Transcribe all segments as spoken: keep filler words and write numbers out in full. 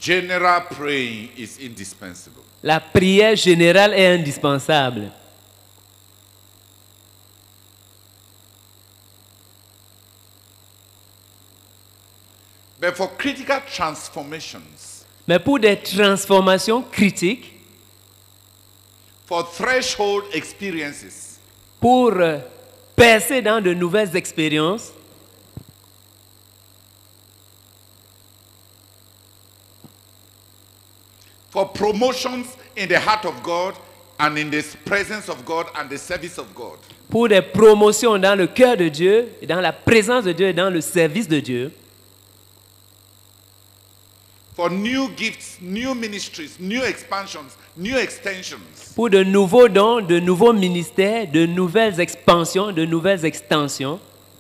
General praying is indispensable. La prière générale est indispensable. But for critical transformations, Mais pour des transformations critiques, for threshold experiences, pour euh, percer dans de nouvelles expériences, for promotions in the heart of God and in the presence of God and the service of God, pour des promotions dans le cœur de Dieu, et dans la présence de Dieu et dans le service de Dieu, for new gifts, new ministries, new expansions, new extensions, pour de nouveaux dons, de nouveaux ministères, de nouvelles expansions, de nouvelles extensions.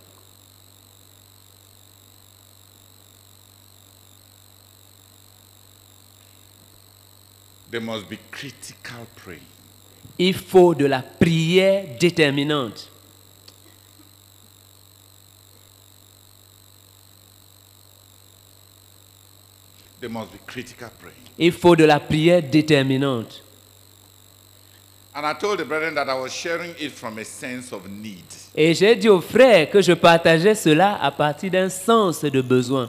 there must be critical praying. Il faut de la prière déterminante. There must be critical praying. Il faut de la prière déterminante. And I told the brethren that I was sharing it from a sense of need. Et j'ai dit aux frères que je partageais cela à partir d'un sens de besoin.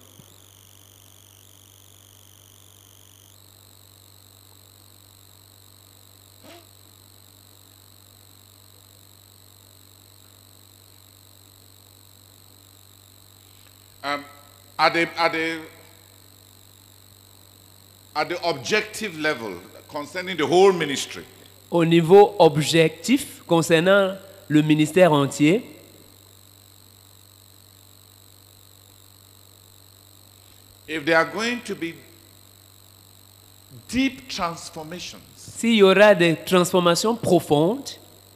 Um, at the at the at the objective level concerning the whole ministry, Au niveau objectif concernant le ministère entier, if there are going to be deep transformations, s'il y aura des transformations profondes,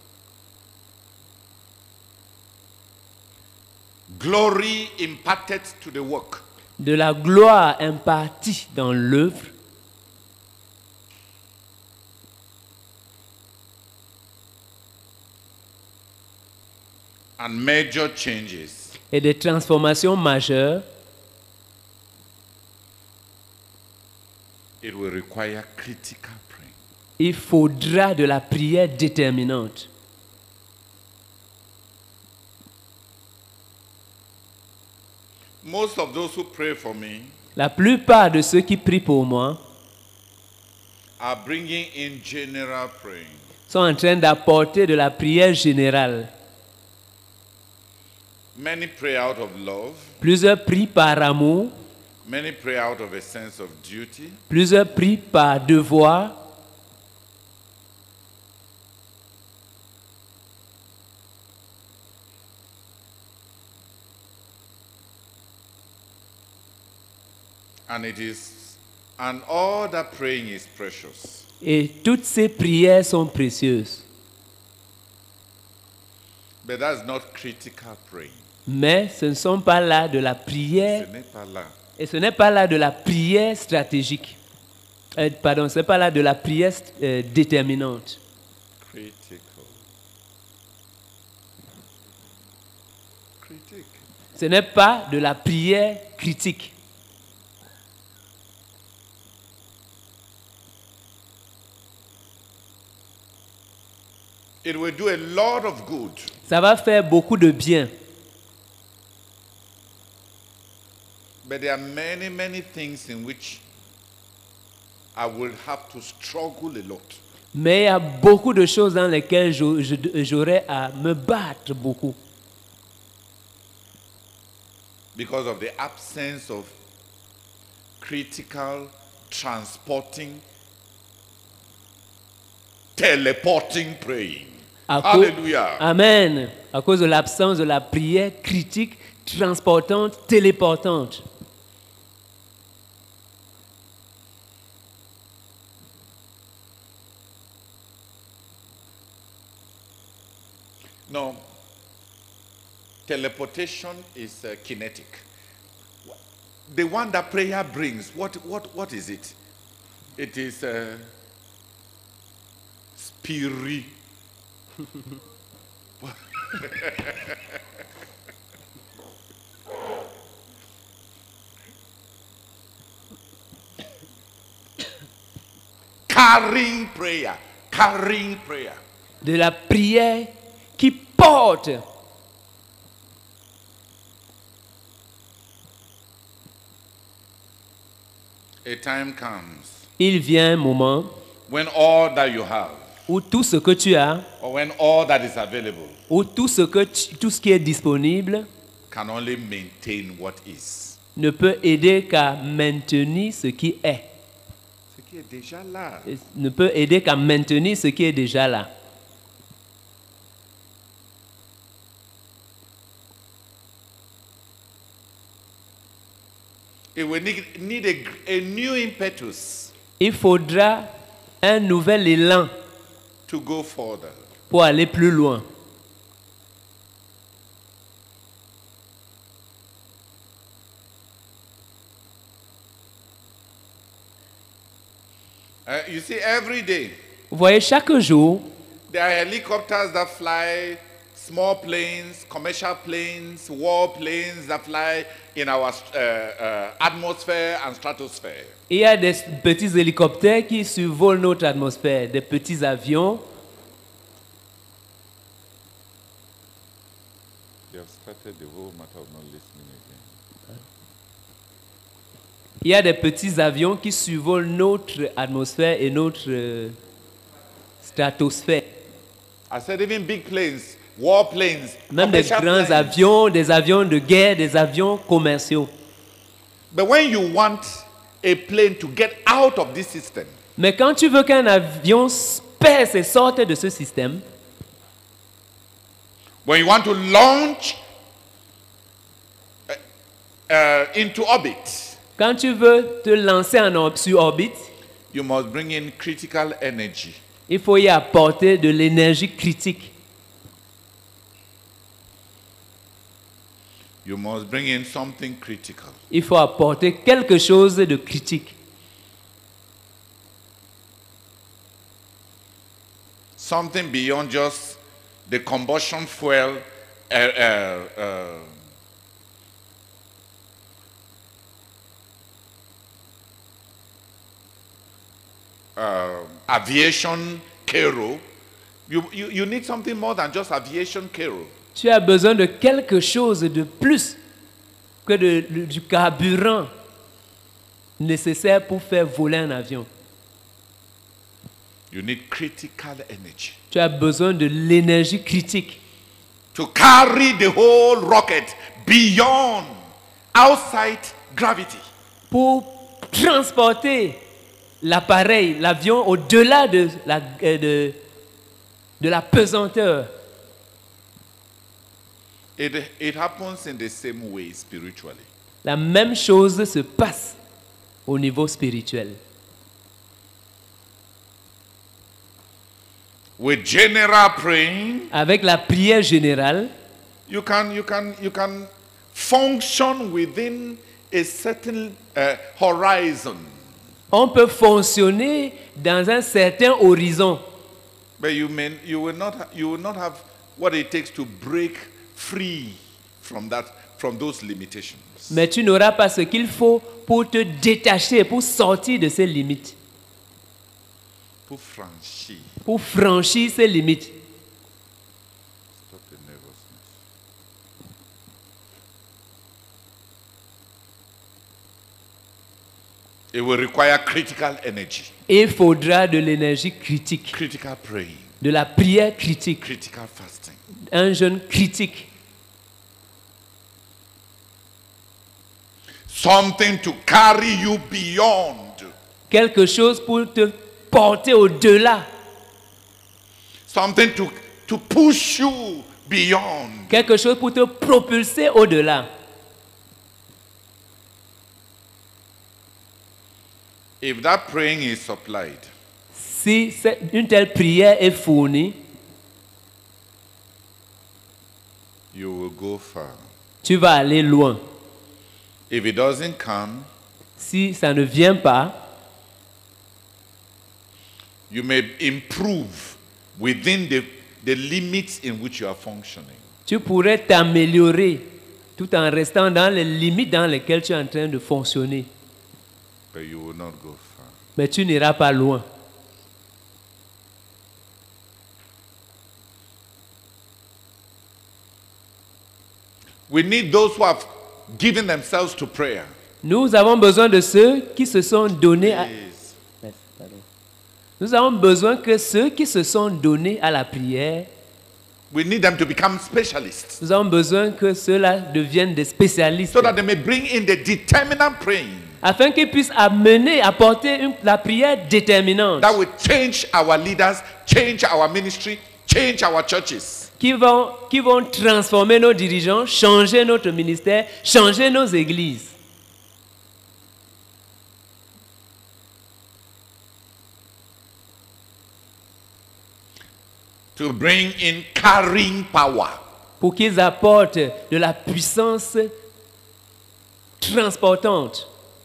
glory imparted to the work, de la gloire impartie dans l'œuvre, and major changes, et des transformations majeures, it will require critical praying. il faudra de la prière déterminante. Most of those who pray for me La plupart de ceux qui prient pour moi are bringing in general praying. sont en train d'apporter de la prière générale. Many pray out of love. Plusieurs prient par amour, Many pray out of a sense of duty. plusieurs prient par devoir, And it is, and all that praying is precious. et toutes ces prières sont précieuses. But that's not critical praying. Mais ce ne sont pas là de la Ce prière, n'est pas là. et ce n'est pas là de la prière stratégique. Euh, pardon, ce n'est pas là de la prière euh, déterminante. Critical. Critique. Ce n'est pas de la prière critique. It will do a lot of good. Ça va faire beaucoup de bien. But there are many, many things in which I will have to struggle a lot. Mais il y a beaucoup de choses dans lesquelles je- je- j'aurais à me battre beaucoup. Because of the absence of critical, transporting, teleporting praying. À cause- Hallelujah. Amen. À cause de l'absence de la prière critique, transportante, téléportante. No. Teleportation is uh, kinetic. The one that prayer brings, what, what, what is it? It is uh, spirit. carrying prayer, carrying prayer. De la prière qui porte. A time comes Il vient un moment when all that you have, où tout ce que tu as, or when all that is available, où tout ce, que tu- tout ce qui est disponible can only maintain what is. ne peut aider qu'à maintenir ce qui est. Ce qui est déjà là. Et ne peut aider qu'à maintenir ce qui est déjà là. It will need, need a, a new impetus Il faudra un nouvel élan to go further. pour aller plus loin. Uh, you see, every day Vous voyez, chaque jour, there are helicopters that fly, small planes, commercial planes, war planes that fly in our uh, uh, atmosphere and stratosphere. il y a des petits hélicoptères qui survolent notre atmosphère, des petits avions. They have started the whole matter of not listening again. Il y a des petits avions qui survolent notre atmosphère et notre euh, stratosphère. I said even big planes, war planes, Même des commercial grands planes. avions, des avions de guerre, des avions commerciaux. But when you want a plane to get out of this system, Mais quand tu veux qu'un avion perce et sorte de ce système, when you want to launch uh, uh, into orbit, quand tu veux te lancer en or- sur orbite, you must bring in critical energy. il faut y apporter de l'énergie critique. You must bring in something critical. Il faut apporter quelque chose de critique. Something beyond just the combustion fuel, uh, uh, uh, uh, aviation Cairo. You, you, you need something more than just aviation Cairo. Tu as besoin de quelque chose de plus que de- le- du carburant nécessaire pour faire voler un avion. You need critical energy Tu as besoin de l'énergie critique to carry the whole rocket beyond, outside gravity. pour transporter l'appareil, l'avion, au-delà de la, euh, de, de la pesanteur. It, it happens in the same way spiritually. La même chose se passe au niveau spirituel. With general praying, Avec la prière générale, you can, you can, you can function within a certain uh, horizon. on peut fonctionner dans un certain horizon. But you, may, you, will not, ha- you will not have what it takes to break free from, that, from those limitations. Mais tu n'auras pas ce qu'il faut pour te détacher, pour sortir de ces limites, Pour franchir. pour franchir ces limites. Stop the nervousness. It will require critical energy, Il faudra de l'énergie critique, critical praying, de la prière critique, critical fasting. un jeûne critique, Something to carry you beyond. quelque chose pour te porter au-delà, Something to, to push you beyond. quelque chose pour te propulser au-delà. If that praying is supplied, Si c'est- une telle prière est fournie, you will go far. tu vas aller loin. If it doesn't come, Si ça ne vient pas, you may improve within the, the limits in which you are functioning. tu pourrais t'améliorer tout en restant dans les limites dans lesquelles tu es en train de fonctionner. But you will not go far. Mais tu n'iras pas loin. We need those who have given themselves to prayer. Nous avons besoin de ceux qui se sont donnés à... Yes. Merci, pardon. Nous avons besoin que ceux qui se sont donnés à la prière, We need them to become specialists nous avons besoin que ceux-là deviennent des spécialistes, so that they may bring in the determinant praying afin qu'ils puissent amener, apporter une- la prière déterminante, that will change our leaders, change our ministry, change our churches. qui vont, qui vont transformer nos dirigeants, changer notre ministère, changer nos églises. To bring in carrying power. Pour qu'ils apportent de la puissance transportante.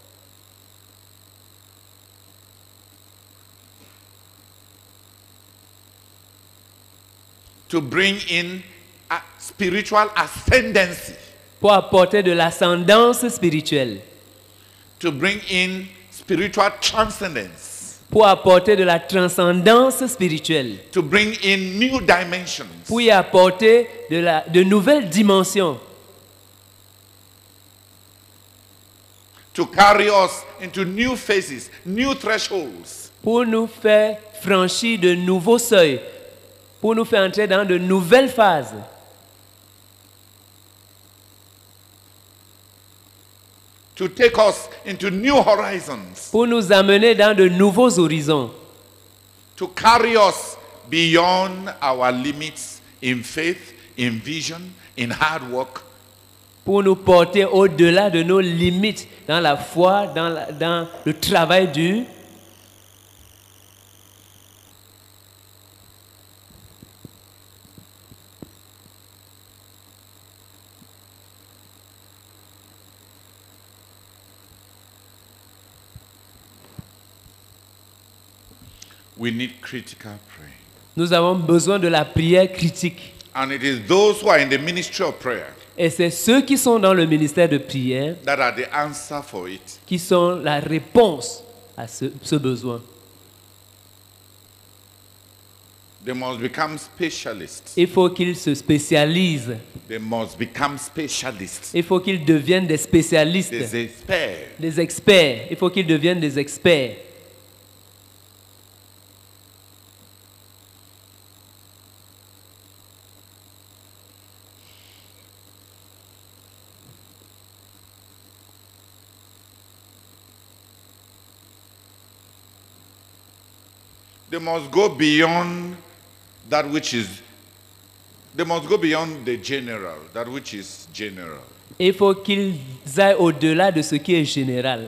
To bring in a spiritual ascendancy. Pour apporter de l'ascendance spirituelle. To bring in spiritual transcendence. Pour apporter de la transcendance spirituelle. To bring in new dimensions. Pour y apporter de, la, de nouvelles dimensions. To carry us into new phases, new thresholds. Pour nous faire franchir de nouveaux seuils. Pour nous faire entrer dans de nouvelles phases. To take us into new horizons. Pour nous amener dans de nouveaux horizons. To carry us beyond our limits in faith, in vision, in hard work. Pour nous porter au-delà de nos limites dans la foi, dans, la- dans le travail dur. We need critical prayer. Nous avons besoin de la prière critique. And it is those who are in the ministry of prayer Et c'est ceux qui sont dans le ministère de prière that are the answer for it. qui sont la réponse à ce, ce besoin. They must become specialists. Il faut qu'ils se spécialisent. They must become specialists. Il faut qu'ils deviennent des spécialistes, Des experts. des experts. Il faut qu'ils deviennent des experts. They must go beyond that which is, they must go beyond the general, that which is general. Il faut qu'ils aillent au-delà de ce qui est général.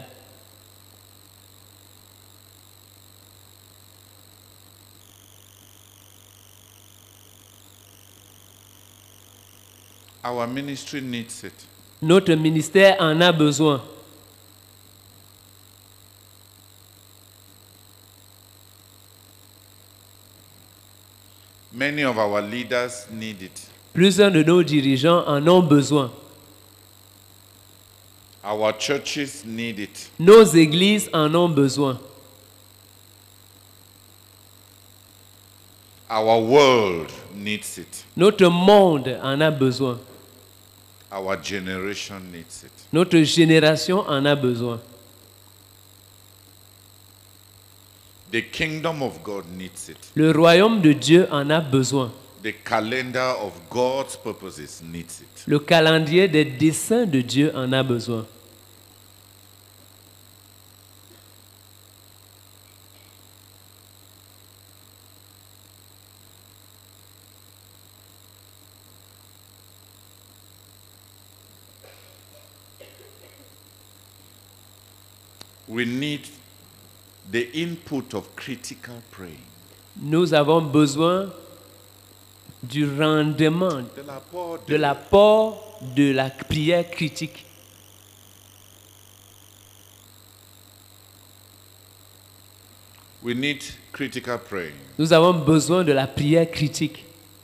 Our ministry needs it. Notre ministère en a besoin. Many of our leaders need it. Plusieurs de nos dirigeants en ont besoin. Our churches need it. Nos églises en ont besoin. Our world needs it. Notre monde en a besoin. Our generation needs it. Notre génération en a besoin. The kingdom of God needs it. Le royaume de Dieu en a besoin. The calendar of God's purposes needs it. Le calendrier des desseins de Dieu en a besoin. We need the input of critical praying. Nous avons besoin du rendement, De l'apport de l'apport de la prière critique. We need critical praying. Nous avons besoin de la prière critique.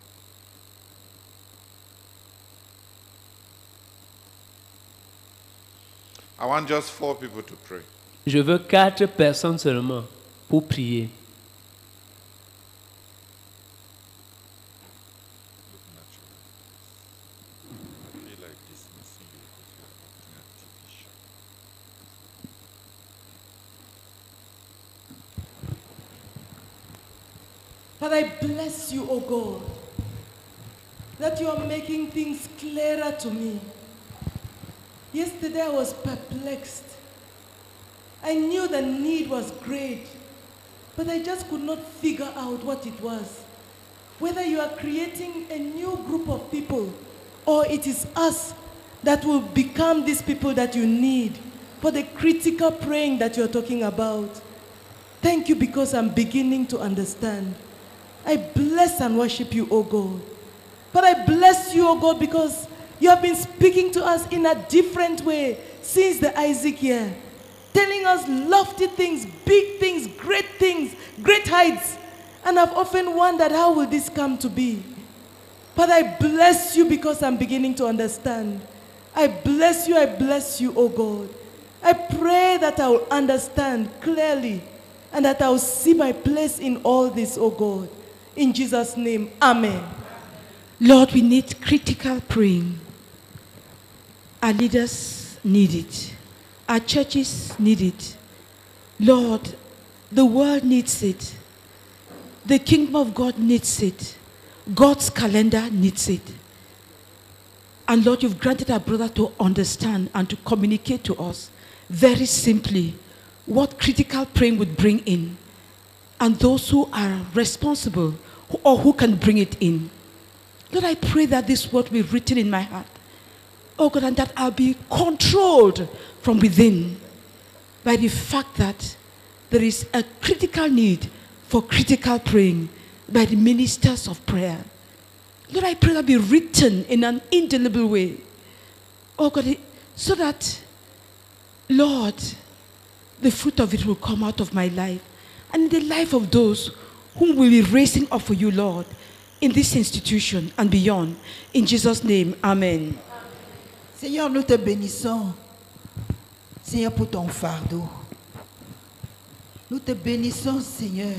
I want just four people to pray. Je veux quatre personnes seulement pour prier. I feel like this. But I bless you, O God, that you are making things clearer to me. Yesterday I was perplexed. I knew the need was great, but I just could not figure out what it was. Whether you are creating a new group of people, or it is us that will become these people that you need for the critical praying that you're talking about. Thank you, because I'm beginning to understand. I bless and worship you, O God. But I bless you, O God, because you have been speaking to us in a different way since the Isaac year, telling us lofty things, big things, great things, great heights. And I've often wondered, how will this come to be? But I bless you because I'm beginning to understand. I bless you, I bless you, oh God. I pray that I will understand clearly and that I will see my place in all this, oh God. In Jesus' name, amen. Lord, we need critical praying. Our leaders need it. Our churches need it. Lord, the world needs it. The kingdom of God needs it. God's calendar needs it. And Lord, you've granted our brother to understand and to communicate to us very simply what critical praying would bring in, and those who are responsible or who can bring it in. Lord, I pray that this word will be written in my heart, oh God, and that I'll be controlled from within by the fact that there is a critical need for critical praying by the ministers of prayer. Lord, I pray that be written in an indelible way, oh God, so that, Lord, the fruit of it will come out of my life and in the life of those whom we will be raising up for you, Lord, in this institution and beyond. In Jesus' name, amen. Seigneur, nous te bénissons, Seigneur, pour ton fardeau. Nous te bénissons, Seigneur.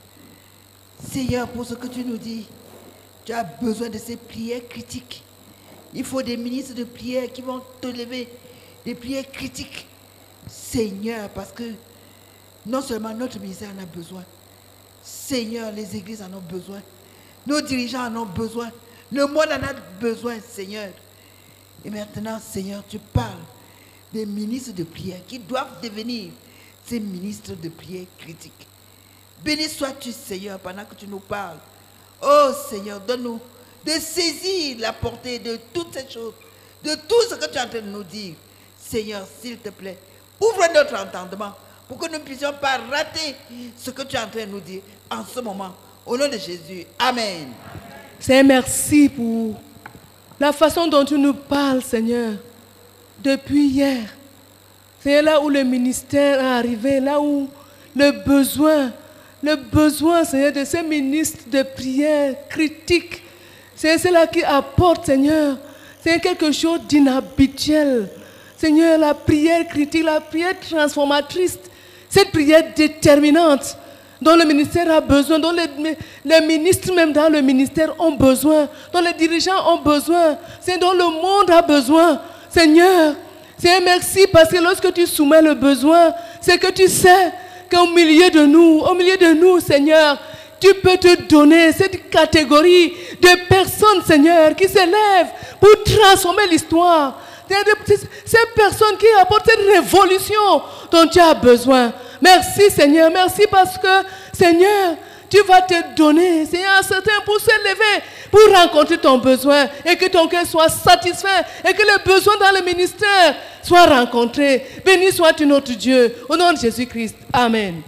Seigneur, pour ce que tu nous dis, tu as besoin de ces prières critiques. Il faut des ministres de prière qui vont te lever, des prières critiques, Seigneur, parce que non seulement notre ministère en a besoin, Seigneur, les églises en ont besoin, nos dirigeants en ont besoin, le monde en a besoin, Seigneur. Et maintenant, Seigneur, tu parles des ministres de prière qui doivent devenir ces ministres de prière critiques. Béni sois-tu, Seigneur, pendant que tu nous parles. Oh Seigneur, donne-nous de saisir la portée de toutes ces choses, de tout ce que tu es en train de nous dire. Seigneur, s'il te plaît, ouvre notre entendement pour que nous ne puissions pas rater ce que tu es en train de nous dire en ce moment. Au nom de Jésus, amen. Seigneur, merci pour la façon dont tu nous parles, Seigneur, depuis hier. C'est là où le ministère est arrivé, là où le besoin, le besoin, Seigneur, de ces ministres de prière critiques, c'est là qui apporte, Seigneur, c'est quelque chose d'inhabituel. Seigneur, la prière critique, la prière transformatrice, cette prière déterminante dont le ministère a besoin, dont les, les ministres même dans le ministère ont besoin, dont les dirigeants ont besoin, c'est dont le monde a besoin. Seigneur, Seigneur, merci parce que lorsque tu soumets le besoin, c'est que tu sais qu'au milieu de nous, au milieu de nous, Seigneur, tu peux te donner cette catégorie de personnes, Seigneur, qui s'élèvent pour transformer l'histoire. Ces personnes qui apportent cette révolution dont tu as besoin. Merci, Seigneur, merci parce que, Seigneur, tu vas te donner, Seigneur, à certains pour s'élever, pour rencontrer ton besoin et que ton cœur soit satisfait et que les besoins dans le ministère soient rencontrés. Béni sois-tu notre Dieu, au nom de Jésus-Christ. Amen.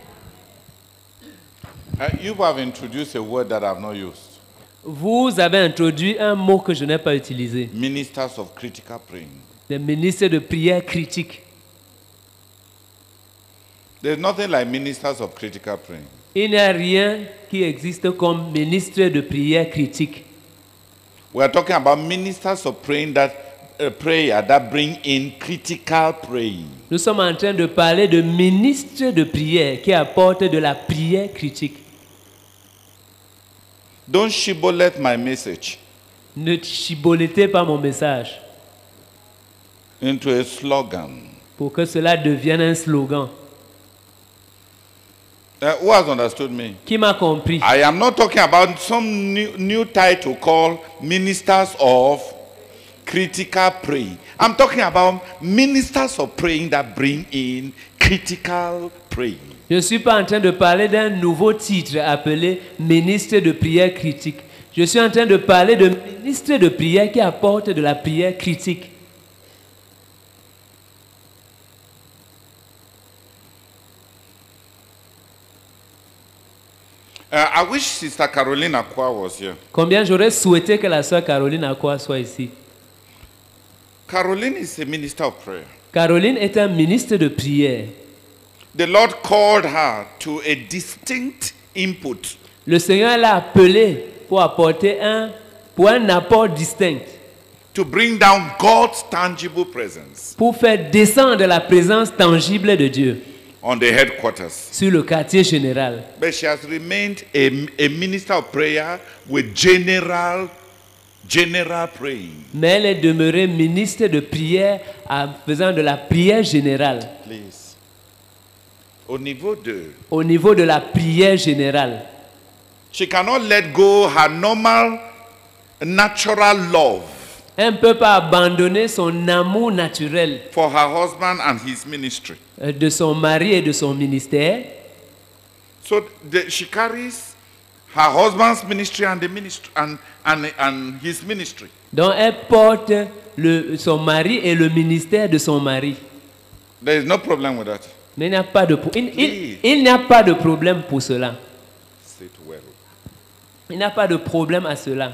Uh, you have introduced a word that I have not used. Vous avez introduit un mot que je n'ai pas utilisé. Ministers of critical praying. Les ministres de prière critique. There's nothing like ministers of critical praying. Il n'y a rien qui existe comme ministre de prière critique. We are talking about ministers of praying that uh, prayer that bring in critical praying. Nous sommes en train de parler de ministres de prière qui apportent de la prière critique. Don't shibboleth my message Ne chiboletez pas mon message into a slogan. pour que cela devienne un slogan. Uh, who has understood me? Qui m'a compris? I am not talking about some new, new title called Ministers of Critical Praying. I'm talking about ministers of praying that bring in critical praying. Je ne suis pas en train de parler d'un nouveau titre appelé ministre de prière critique. Je suis en train de parler de ministre de prière qui apporte de la prière critique. Uh, I wish Sister Caroline Akwa was here. Combien j'aurais souhaité que la sœur Caroline Akwa soit ici. Caroline is a minister of prayer. Caroline est un ministre de prière. The Lord called her to a distinct input. Le Seigneur l'a appelée pour apporter un, pour un apport distinct. To bring down God's tangible presence Pour faire descendre la présence tangible de Dieu on the headquarters. sur le quartier général. But she has remained a, a minister of prayer with general, general praying. Mais elle est demeurée ministre de prière en faisant de la prière générale. Please. Au niveau de, Au niveau de la prière générale. she cannot let go her normal, natural love Elle ne peut pas abandonner son amour naturel for her husband and his ministry. euh, de son mari et de son ministère. So the, she carries her husband's ministry and the ministry and, and, and his ministry. Donc elle porte le, son mari et le ministère de son mari. There is no problem with that. Mais il n'y a pas de, pro- il, il- il n'y a pas de problème pour cela. Sit well. Il n'y a pas de problème à cela.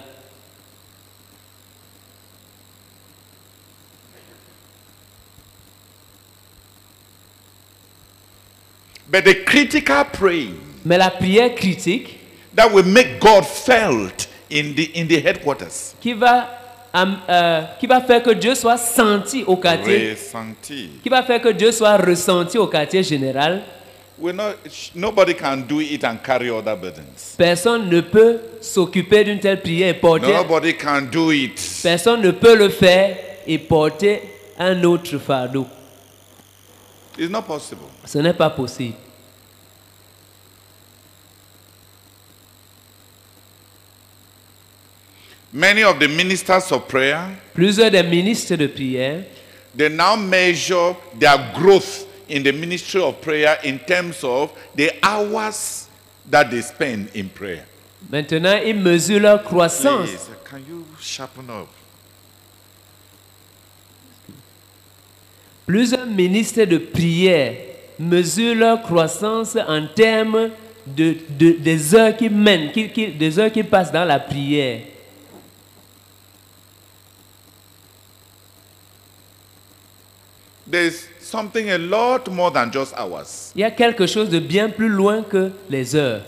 But the critical praying Mais la prière critique that will make God felt in the in the headquarters. qui va, am- euh, qui va faire que Dieu soit senti au quartier, Ressenti. qui va faire que Dieu soit ressenti au quartier général, We're not, sh- nobody can do it and carry other burdens. personne ne peut s'occuper d'une telle prière et porter, Nobody can do it. personne ne peut le faire et porter un autre fardeau. It's not possible. Ce n'est pas possible. Many of the ministers of prayer, Plusieurs des ministres de prière they now measure their growth in the ministry of prayer in terms of the hours that they spend in prayer. maintenant ils mesurent leur croissance. Please, can you sharpen up? Plusieurs ministres de prière mesurent leur croissance en termes de, de- des heures qu'ils mènent, qu'ils- qu'ils- des heures qu'ils passent dans la prière. There's something a lot more than just hours. Il y a quelque chose de bien plus loin que les heures.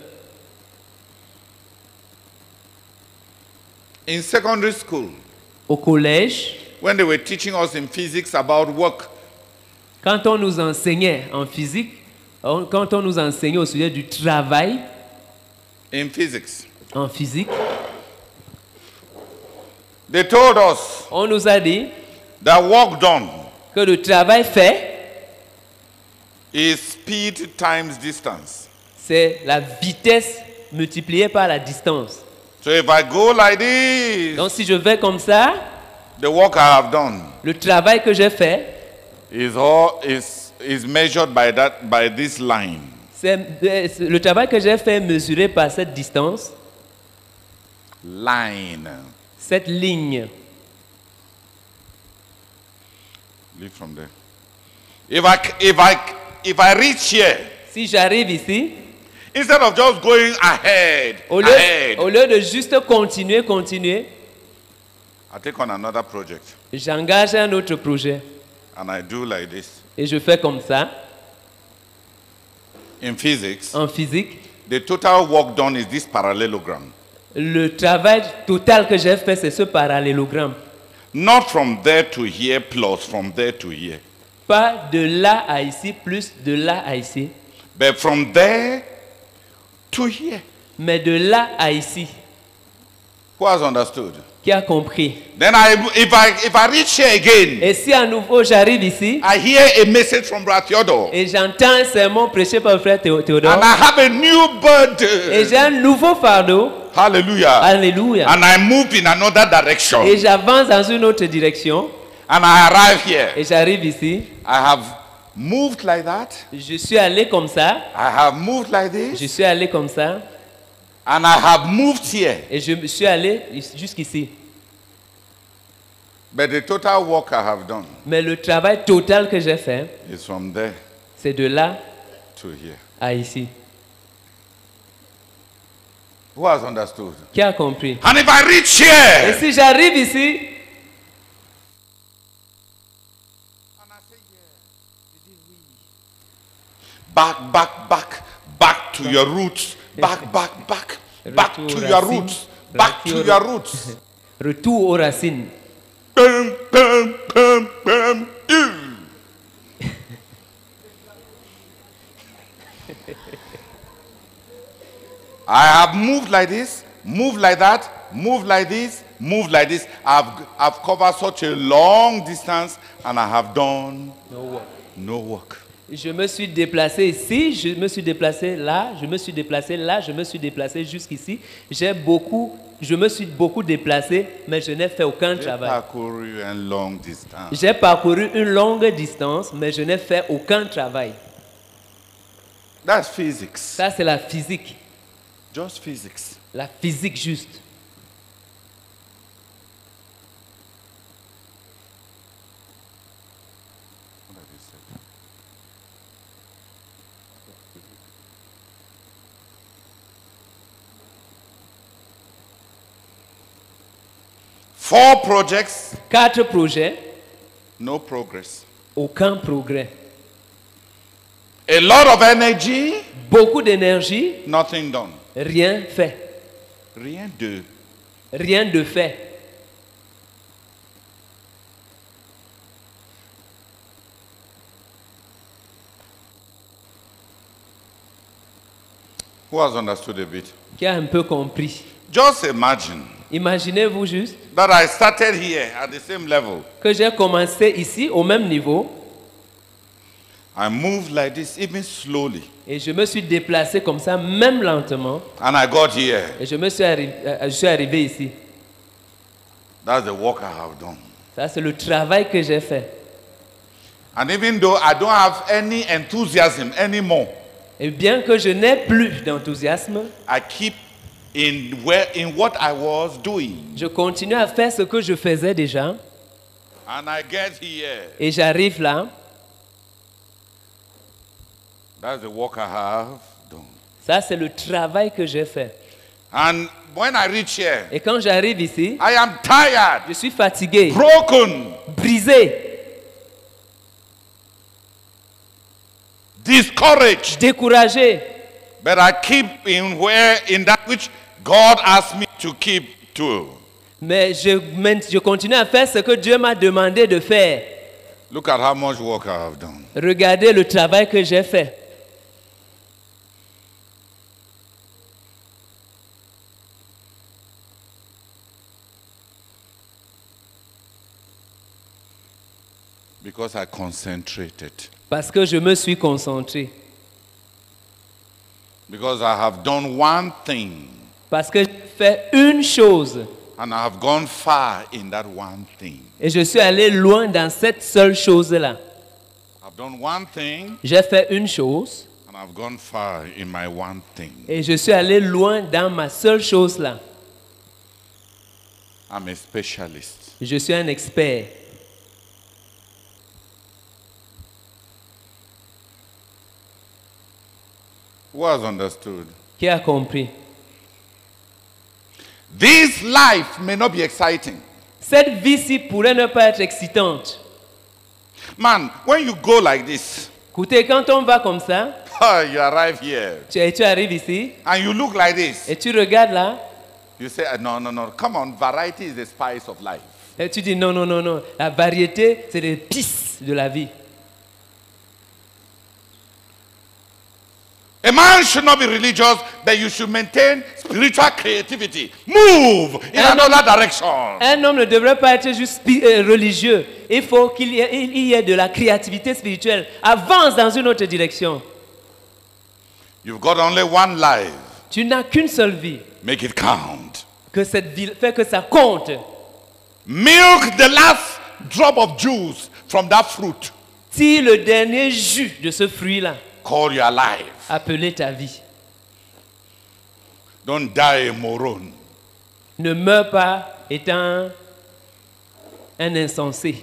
In secondary school, Au collège, when they were teaching us in physics about work, quand on nous enseignait en physique, on- quand on nous enseignait au sujet du travail in physics, en physique, they told us on nous a dit that work done que le travail fait, is speed times distance. c'est la vitesse multipliée par la distance. So if I go like this, Donc si je vais comme ça, the work I have done le travail que j'ai fait, is all is is measured by that by this line. c'est c'est- le travail que j'ai fait est mesuré par cette distance, Line. cette ligne. Leave from there. If I c- if I c- if I reach here, Si j'arrive ici, instead of just going ahead, au lieu, ahead, au lieu de juste continuer, continuer, I take on another project j'engage un autre projet and I do like this. et je fais comme ça. In physics, En physique, the total work done is this parallelogram. le travail total que j'ai fait, c'est ce parallélogramme. Not from there to here plus from there to here. Pas de là à ici, plus de là à ici, But from there to here. mais de là à ici. Who has understood? Qui a compris? Then I, if I if I reach here again, Et si à nouveau j'arrive ici I hear a message from Brother Theodore, et j'entends un sermon prêché par le frère Théo- Théodore and I have a new et burden. j'ai un nouveau fardeau, Hallelujah. alléluia, And I move in another direction, et j'avance dans une autre direction and I arrive here. et j'arrive ici, I have moved like that. je suis allé comme ça, I have moved like je this, suis allé comme ça and I have moved here. et je suis allé jusqu'ici. But the total work I have done Mais le travail total que j'ai fait, is from there c'est de là to here. à ici. Who has understood? Qui a compris? And if I reach Et here, si j'arrive ici, back, back, back, back to your roots, back, back, back, back Retour to aux your racines. roots, back to Retour- your roots. retour aux racines. Bam, bam, bam, bam, ew. I have moved like this, moved like that, moved like this, moved like this. I've, I've covered such a long distance and I have done No work. no work. Je me suis déplacé ici, je me suis déplacé là, je me suis déplacé là, je me suis déplacé jusqu'ici. J'ai beaucoup, je me suis beaucoup déplacé, mais je n'ai fait aucun J'ai travail. parcouru un long distance. J'ai parcouru une longue distance, mais je n'ai fait aucun travail. That's physics. Ça, c'est la physique. Just physics. La physique juste. Four projects, Quatre projets, no progress. aucun progrès. A lot of energy, Beaucoup d'énergie, nothing done. rien fait. Rien de. Rien de fait. Who has understood a bit? Qui a un peu compris. Just imagine Imaginez-vous juste that I started here at the same level. que j'ai commencé ici au même niveau I moved like this, even slowly. et je me suis déplacé comme ça, même lentement, And I got here. et je me suis arrivé, je suis arrivé ici. That's the work I have done. Ça, c'est le travail que j'ai fait. And even though I don't have any enthusiasm anymore, Et bien que je n'ai plus d'enthousiasme, I keep in where in what I was doing. je continue à faire ce que je faisais déjà And I get here. et j'arrive là. That's the work I have done. Ça, c'est le travail que j'ai fait. And when I reach here, Et quand j'arrive ici, I am tired, je suis fatigué, broken, brisé, discouraged. découragé. But I keep in where in that which God asked me to keep to. Mais je, main- je continue à faire ce que Dieu m'a demandé de faire. Look at how much work I have done. Regardez le travail que j'ai fait. Because I concentrated. Parce que je me suis concentré. Because I have done one thing Parce que j'ai fait une chose. and I have gone far in that one thing. Et je suis allé loin dans cette seule chose-là. I've done one thing J'ai fait une chose and I've gone far in my one thing. et je suis allé loin dans ma seule chose-là. I'm a specialist. Je suis un expert. Who has understood? Qui a compris? This life may not be exciting. Cette vie-ci pourrait ne pas être excitante. Man, when you go like this, Écoutez, quand on va comme ça, you arrive here tu, tu arrives ici and you look like this, et tu regardes là you say, "Ah, no, no, no, come on, variety is the spice of life. et tu dis non, non, non, non. La variété, c'est l'épice de la vie. A man should not be religious, but you should maintain spiritual creativity. Move in Un another direction. Un homme ne devrait pas être juste spi- euh, religieux. Il faut qu'il y, ait- il y ait de la créativité spirituelle. Avance dans une autre direction. You've got only one life. Tu n'as qu'une seule vie. Make it count. Que cette vie fait que ça compte. Milk the last drop of juice from that fruit. Tire le dernier jus de ce fruit-là. Call your life. Appelez ta vie. Don't die a moron. Ne meurs pas étant un insensé.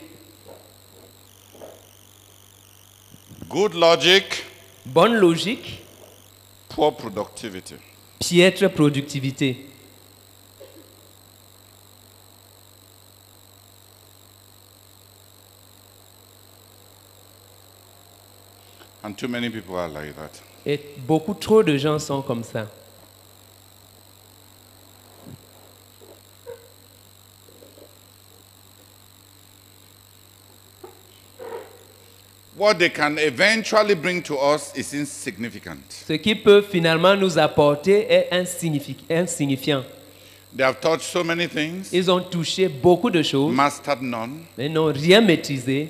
Good logic, Bonne logique, poor productivity. piètre productivité. And too many people are like that. Et beaucoup trop de gens sont comme ça. What they can eventually bring to us is insignificant. Ce qui peut finalement nous apporter est insignifi- insignifiant. They have touched so many things, Ils ont touché beaucoup de choses, mastered none. mais n'ont rien maîtrisé.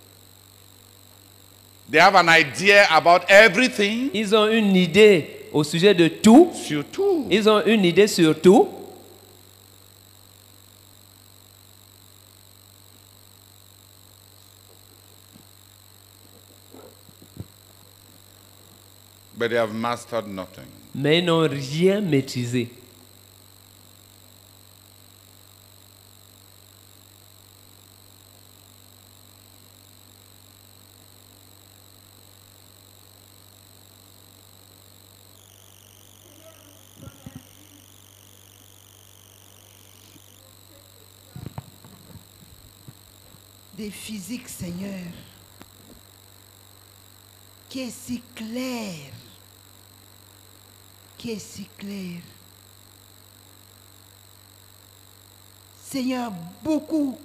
They have an idea about everything. Ils ont une idée au sujet de tout. Surtout. Ils ont une idée sur tout. But they have mastered nothing. Mais ils n'ont rien maîtrisé. Des physiques, Seigneur, qui est si clair, qui est si clair. Seigneur, beaucoup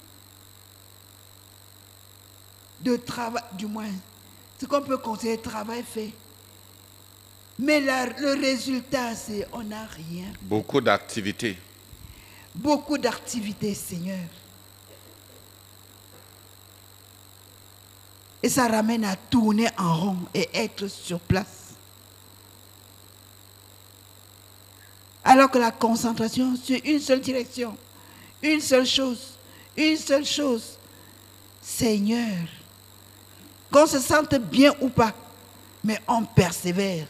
de travail, du moins, ce qu'on peut considérer travail fait. Mais la- le résultat, c'est on n'a rien. Beaucoup d'activités. Beaucoup d'activités, Seigneur. Et ça ramène à tourner en rond et être sur place. Alors que la concentration sur une seule direction, une seule chose, une seule chose, Seigneur, qu'on se sente bien ou pas, mais on persévère.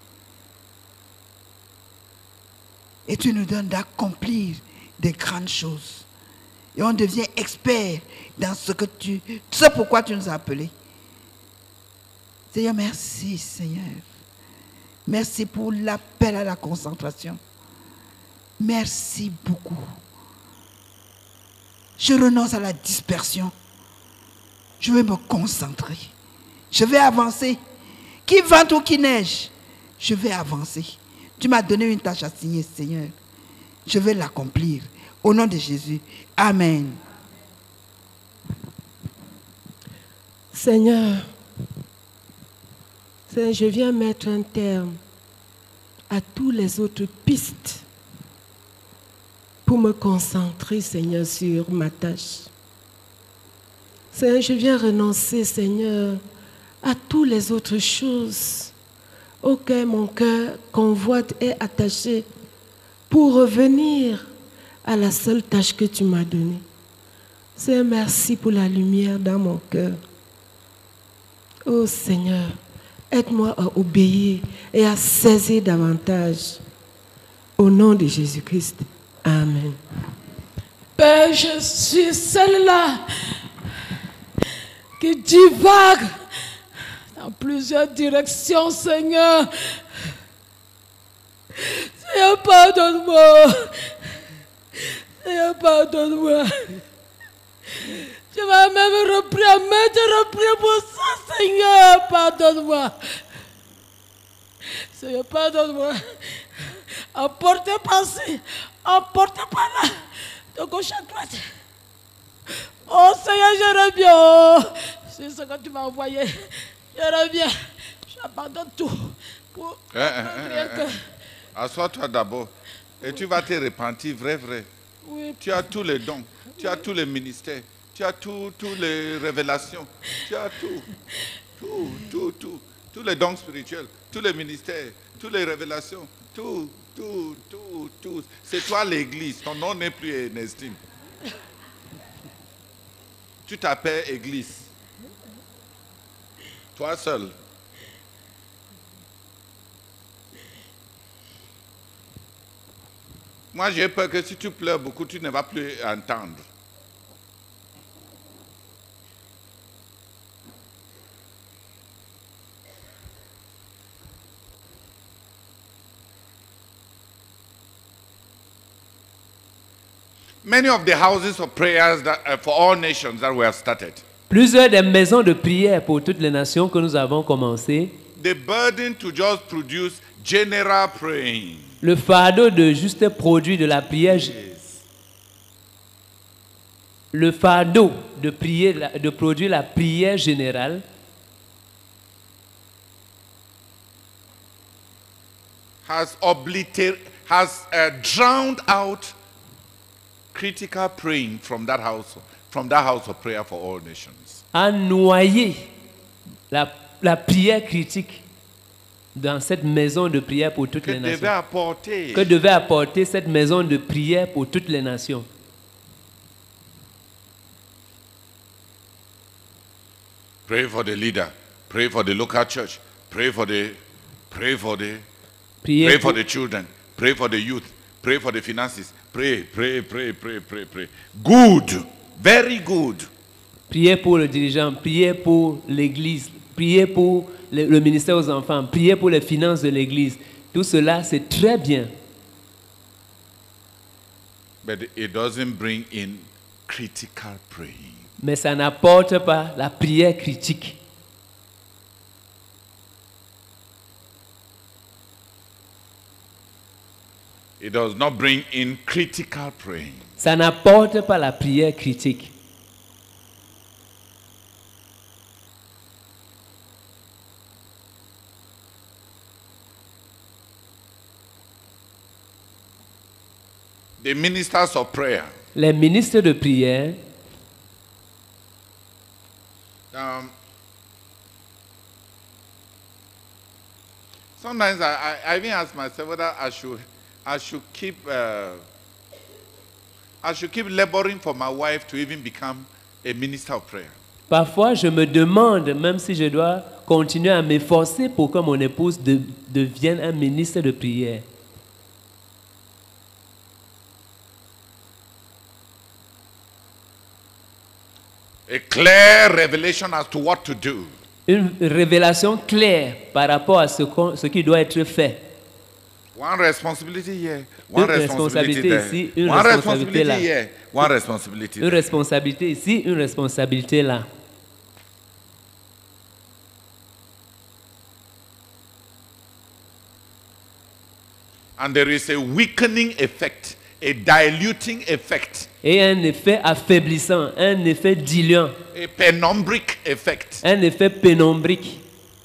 Et tu nous donnes d'accomplir des grandes choses. Et on devient expert dans ce que tu, ce pourquoi tu nous as appelés. Seigneur, merci, Seigneur. Merci pour l'appel à la concentration. Merci beaucoup. Je renonce à la dispersion. Je vais me concentrer. Je vais avancer. Qu'il vente ou qu'il neige, je vais avancer. Tu m'as donné une tâche à signer, Seigneur. Je vais l'accomplir. Au nom de Jésus. Amen. Seigneur, Seigneur, je viens mettre un terme à toutes les autres pistes pour me concentrer, Seigneur, sur ma tâche. Seigneur, je viens renoncer, Seigneur, à toutes les autres choses auxquelles mon cœur convoite et attaché pour revenir à la seule tâche que tu m'as donnée. Seigneur, merci pour la lumière dans mon cœur. Oh Seigneur, aide-moi à obéir et à saisir davantage. Au nom de Jésus-Christ. Amen. Père, je suis celle-là qui divague dans plusieurs directions, Seigneur. Seigneur, pardonne-moi. Seigneur, pardonne-moi. Tu m'as même repris à m'être repris pour ça, Seigneur. Pardonne-moi. Seigneur, pardonne-moi. Emporté par-ci, emporté par-là, de gauche à droite. Oh Seigneur, je reviens. Oh, c'est ce que tu m'as envoyé. Je reviens. J'abandonne tout. pour Hein, hein, hein, hein, hein. Assois-toi d'abord. Et tu vas te repentir, vrai, vrai. Oui, Tu as tous les dons. Tu as tous les ministères. Tu as tout- toutes les révélations. Tu as tout. Tout, tout, tout. Tous les dons spirituels. Tous les ministères. Toutes les révélations. Tout, tout, tout, tout. C'est toi l'église. Ton nom n'est plus Ernestine. Tu t'appelles église. Toi seul. Moi, j'ai peur que si tu pleures beaucoup, tu ne vas plus entendre. Many of the houses of prayers that, uh, for all nations that were started, Plusieurs des maisons de prière pour toutes les nations que nous avons commencées, the burden to just produce general praying. le fardeau de juste produire de la prière, le fardeau de, prier, la- de produire la prière générale has obliterated, has uh, drowned out critical praying from that house, from that house of prayer for all nations. a noyé la, la prière critique dans cette maison de prière pour toutes Que les devait nations. apporter Que devait apporter cette maison de prière pour toutes les nations? pray for the leader, pray for the local church, pray for the, pray for the, Prier pray pour, for the children, pray for the youth, pray for the finances, pray, pray, pray, pray, pray, pray. Good, very good. prier pour le dirigeant, prier pour l'église, prier pour le, le ministère aux enfants, prier pour les finances de l'église. Tout cela, c'est très bien. But it doesn't bring in critical praying. Mais ça n'apporte pas la prière critique. It does not bring in critical praying. Ça n'apporte pas la prière critique. The ministers of prayer. Les ministres de prière, Um, sometimes I, I, I even ask myself whether I should, I should keep, uh, I should keep laboring for my wife to even become a minister of prayer. parfois je me demande même si je dois continuer à m'efforcer pour que mon épouse de- devienne un ministre de prière. A clear revelation as to what to do. Une révélation claire par rapport à ce, qu'on- ce qui doit être fait. One responsibility here, one Une responsibility responsabilité there. ici, une One responsabilité là. responsibility here, one responsibility Une there. responsabilité ici, une responsabilité là. And there is a weakening effect, a diluting effect, Et un effet affaiblissant, un effet diluant, a penumbric effect. un effet pénombrique.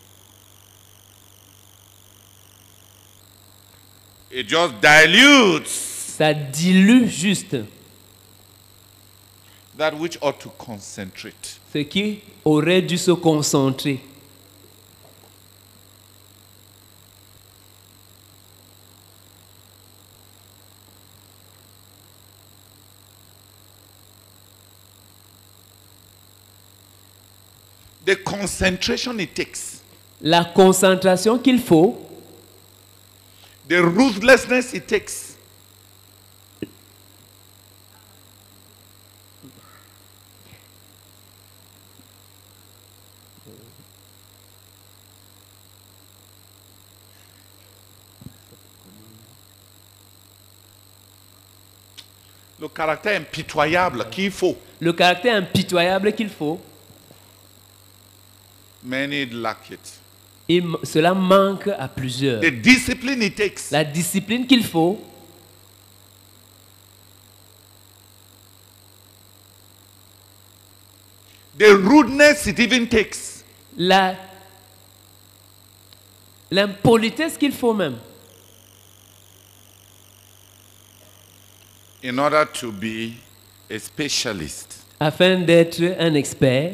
It just dilutes Ça dilue juste that which ought to concentrate. ce qui aurait dû se concentrer. The concentration it takes, La concentration qu'il faut, the ruthlessness it takes, le caractère impitoyable qu'il faut. le caractère impitoyable qu'il faut, Many lack it. il- cela manque à plusieurs. The discipline it takes, La discipline qu'il faut, the rudeness it even takes, la, l'impolitesse qu'il faut même. In order to be a specialist. Afin d'être un expert.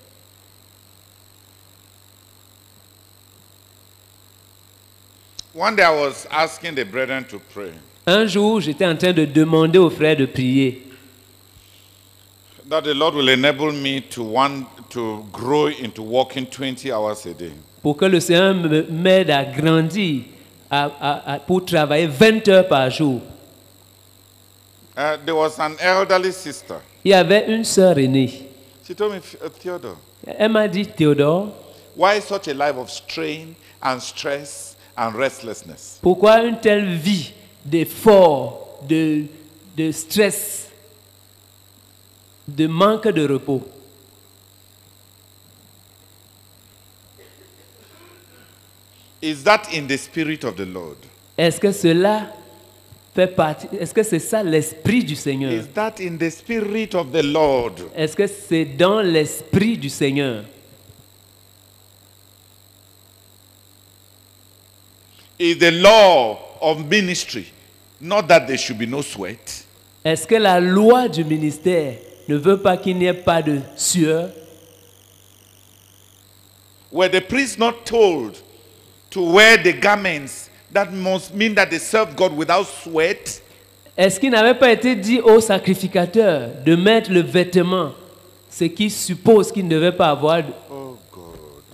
One day I was asking the brethren to pray. Un jour, j'étais en train de demander aux frères de prier. That the Lord will enable me to want to grow into working twenty hours a day. Pour que le Seigneur me- m'aide à grandir à- à- à- pour travailler vingt heures par jour. Uh, there was an elderly sister. Il y avait une sœur aînée. She told me, "Uh, Theodore, Elle m'a dit, Théodore, why such a life of strain and stress and restlessness? pourquoi une telle vie d'effort, de, de stress, de manque de repos? Is that in the spirit of the Lord? Est-ce que cela fait partie, est-ce que c'est ça l'esprit du Seigneur? Is that in the spirit of the Lord? Est-ce que c'est dans l'esprit du Seigneur? Is the law of ministry not that there should be no sweat? Est-ce que la loi du ministère ne veut pas qu'il n'y ait pas de sueur? Were the priests not told to wear the garments that must mean that they serve God without sweat? Est-ce qu'il n'avait pas été dit aux sacrificateurs de mettre le vêtement, ce qui suppose qu'ils ne devaient pas avoir de- Oh God.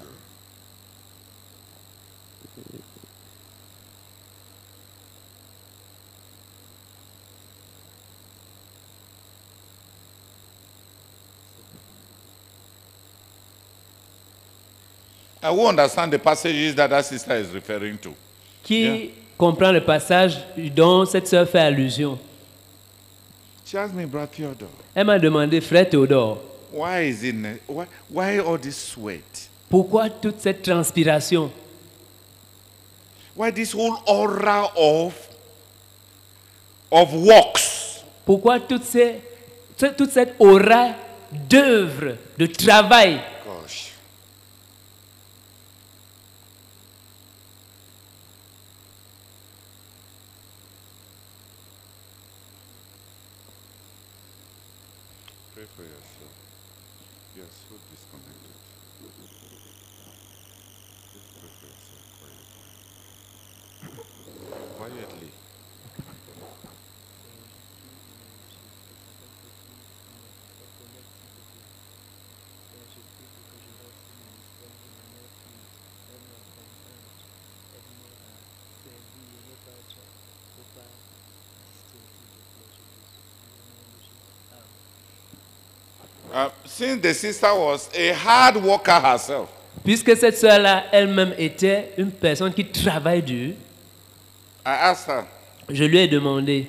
I will understand the passages that that sister is referring to. Qui Yeah. comprend le passage dont cette sœur fait allusion? She asked me, Brother Theodore, Elle m'a demandé, frère Théodore, why is it ne- why, why all this sweat? pourquoi toute cette transpiration? Why this whole aura of of works? Pourquoi toute, ces- toute toute cette aura d'œuvre, de travail? Gosh. Pray for yourself. You are so disconnected. Just pray for yourself quietly. Quietly. Uh, since the sister was a hard worker herself, Puisque cette sœur-là elle-même était une personne qui travaille dur, I asked her, je lui ai demandé,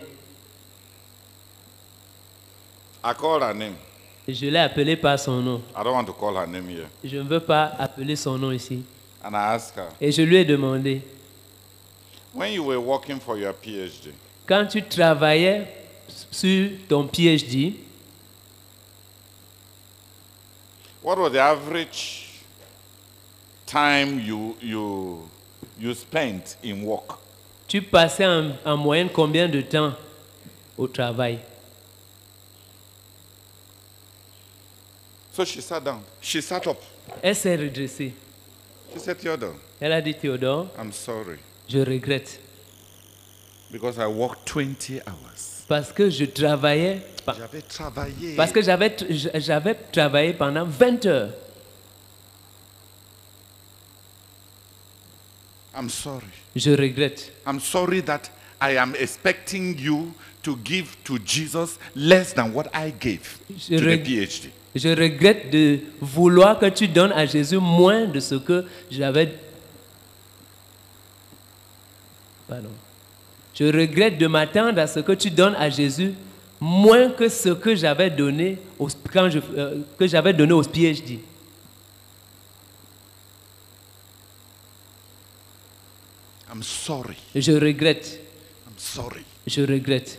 I called her name. je l'ai appelée par son nom. I don't want to call her name here. Je ne veux pas appeler son nom ici. And I asked her, Et je lui ai demandé, when you were working for your PhD, quand tu travaillais sur ton PhD, what was the average time you you you spent in work? tu passais en, en moyenne combien de temps au travail? So she sat down. She sat up. Elle s'est redressée. She said, Theodore, Elle a dit, Théodore, I'm sorry je regrette because I worked twenty hours. parce que je travaillais, pa- J'avais travaillé. parce que j'avais j'avais travaillé pendant vingt heures. I'm sorry. Je regrette. I'm sorry that I am expecting you to give to Jesus less than what I gave Je to the reg- PhD. Je regrette de vouloir que tu donnes à Jésus moins de ce que j'avais. Pardon. Je regrette de m'attendre à ce que tu donnes à Jésus moins que ce que j'avais donné au, quand je, euh, que j'avais donné au PhD. I'm sorry. Je regrette. I'm sorry. Je regrette.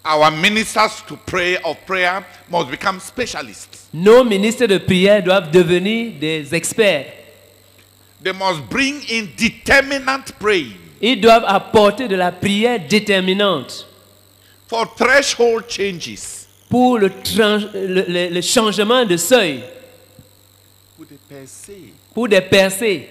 Our ministers to pray of prayer must become specialists. Nos ministres de prière doivent devenir des experts. They must bring in determinant praying Ils doivent apporter de la prière déterminante for threshold changes. pour le, tran- le- le- le changement de seuil, Pour des percées. pour des percées.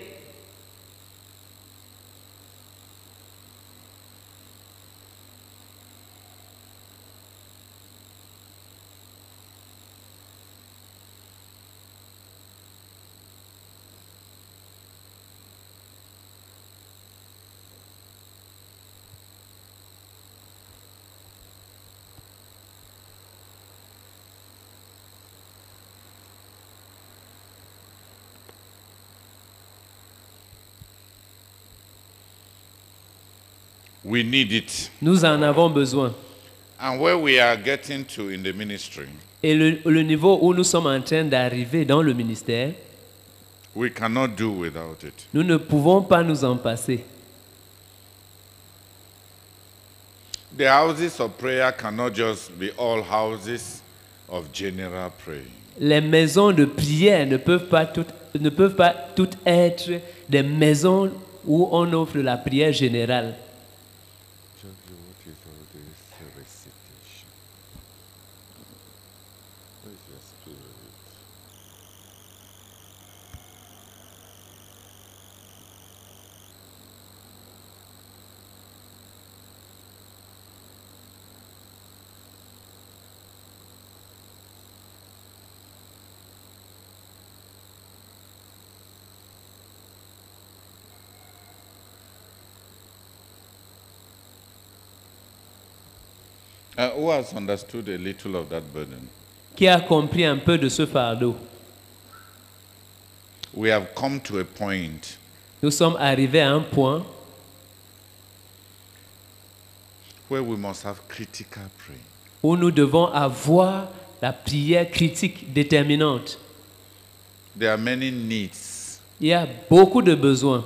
We need it. Nous en avons besoin. And where we are getting to in the ministry, Et le, le niveau où nous sommes en train d'arriver dans le ministère, we cannot do without it. nous ne pouvons pas nous en passer. The houses of prayer cannot just be all houses of general praying. Les maisons de prière ne peuvent pas toutes, ne peuvent pas toutes être des maisons où on offre la prière générale. Uh, who has understood a little of that burden? Qui a compris un peu de ce fardeau? We have come to a point Nous sommes arrivés à un point where we must have critical praying. où nous devons avoir la prière critique déterminante. There are many needs. Il y a beaucoup de besoins.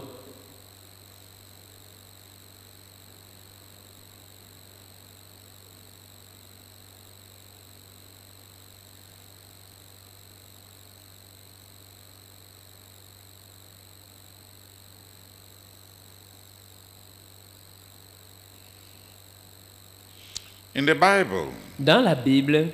In the Bible, Dans la Bible,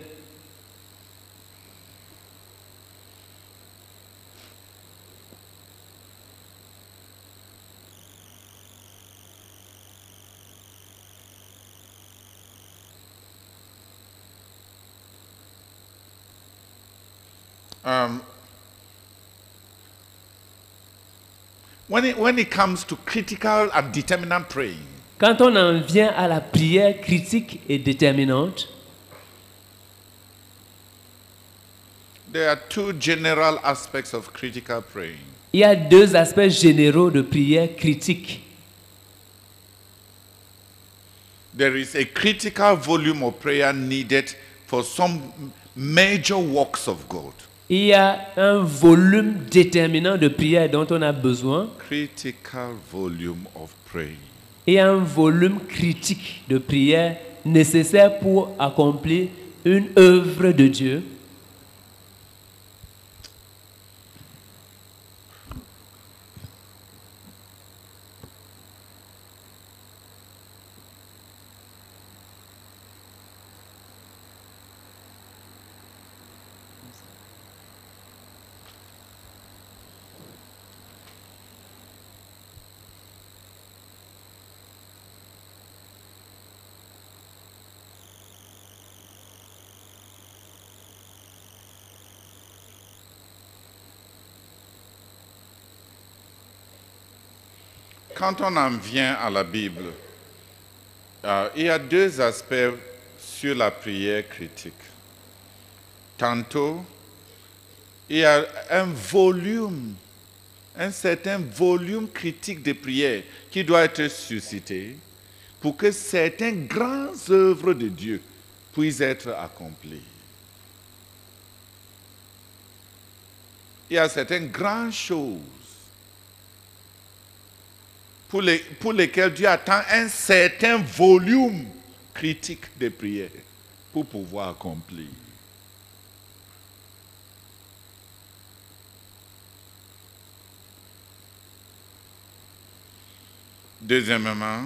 um, when it, when it comes to critical and determinant praying, quand on en vient à la prière critique et déterminante, there are two general aspects of critical praying. il y a deux aspects généraux de prière critique. There is a critical volume of prayer needed for some major works of God. Il y a un volume déterminant de prière dont on a besoin Critical volume of praying. et un volume critique de prière nécessaire pour accomplir une œuvre de Dieu. Quand on en vient à la Bible, euh, il y a deux aspects sur la prière critique. Tantôt, il y a un volume, un certain volume critique de prière qui doit être suscité pour que certaines grandes œuvres de Dieu puissent être accomplies. Il y a certaines grandes choses pour, les, pour lesquelles Dieu attend un certain volume critique des prières pour pouvoir accomplir. Deuxièmement,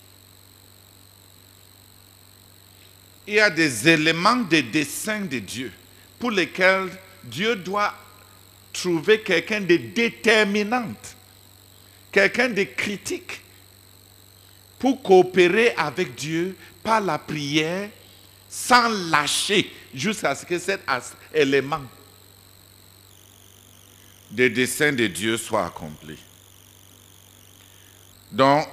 il y a des éléments de dessein de Dieu pour lesquels Dieu doit trouver quelqu'un de déterminant, quelqu'un de critique pour coopérer avec Dieu par la prière sans lâcher jusqu'à ce que cet élément de dessein de Dieu soit accompli. Donc,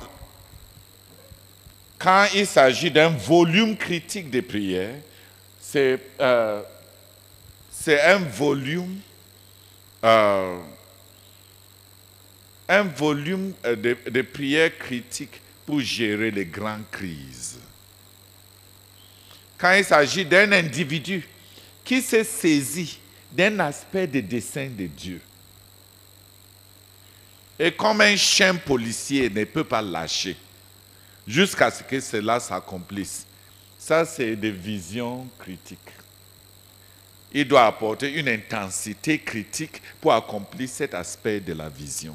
quand il s'agit d'un volume critique de prière, c'est euh, c'est un volume, euh, un volume de, de prière critique pour gérer les grandes crises. Quand il s'agit d'un individu qui s'est saisi d'un aspect de dessein de Dieu, et comme un chien policier ne peut pas lâcher jusqu'à ce que cela s'accomplisse, ça c'est des visions critiques. Il doit apporter une intensité critique pour accomplir cet aspect de la vision.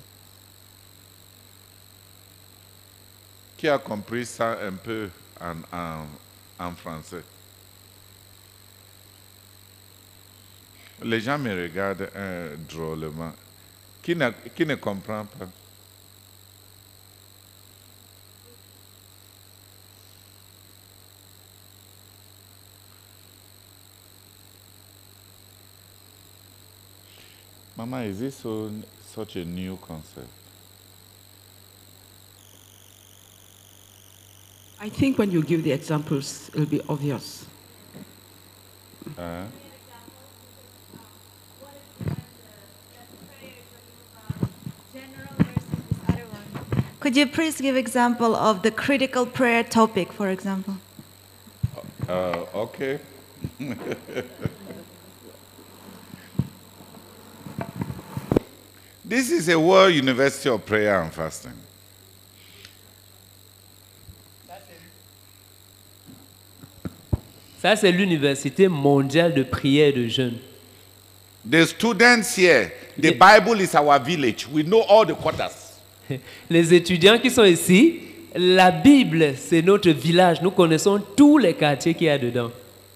Qui a compris ça un peu en, en, en français? Les gens me regardent euh, drôlement. Qui ne, qui ne comprend pas? Mama, is this so, such a new concept? I think when you give the examples, it'll be obvious. Uh, Could you please give example of the critical prayer topic, for example? uh, okay. This is a World University of Prayer and Fasting. Ça, c'est l'Université mondiale de prière et de jeûne. The students here, the Bible is our village. We know all the quarters. Les étudiants qui sont ici, la Bible, c'est notre village. Nous connaissons tous les quartiers qu'il y a dedans.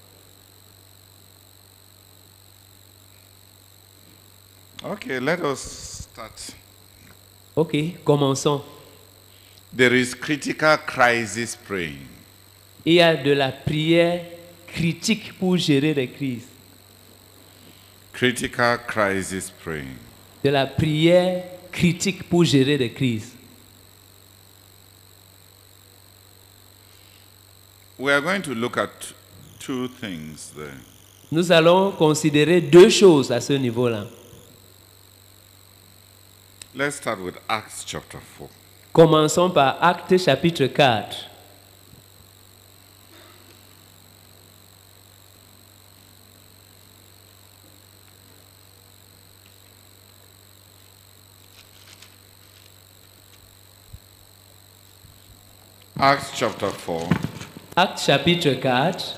Okay, let us start. Ok, commençons. There is critical crisis praying. Il y a de la prière critique pour gérer les crises. Critical crisis praying. De la prière critique pour gérer les crises. We are going to look at two things there. Nous allons considérer deux choses à ce niveau-là. Let's start with Acts chapter four. Commençons par Actes chapitre quatre. Acts chapter four. Actes chapitre quatre.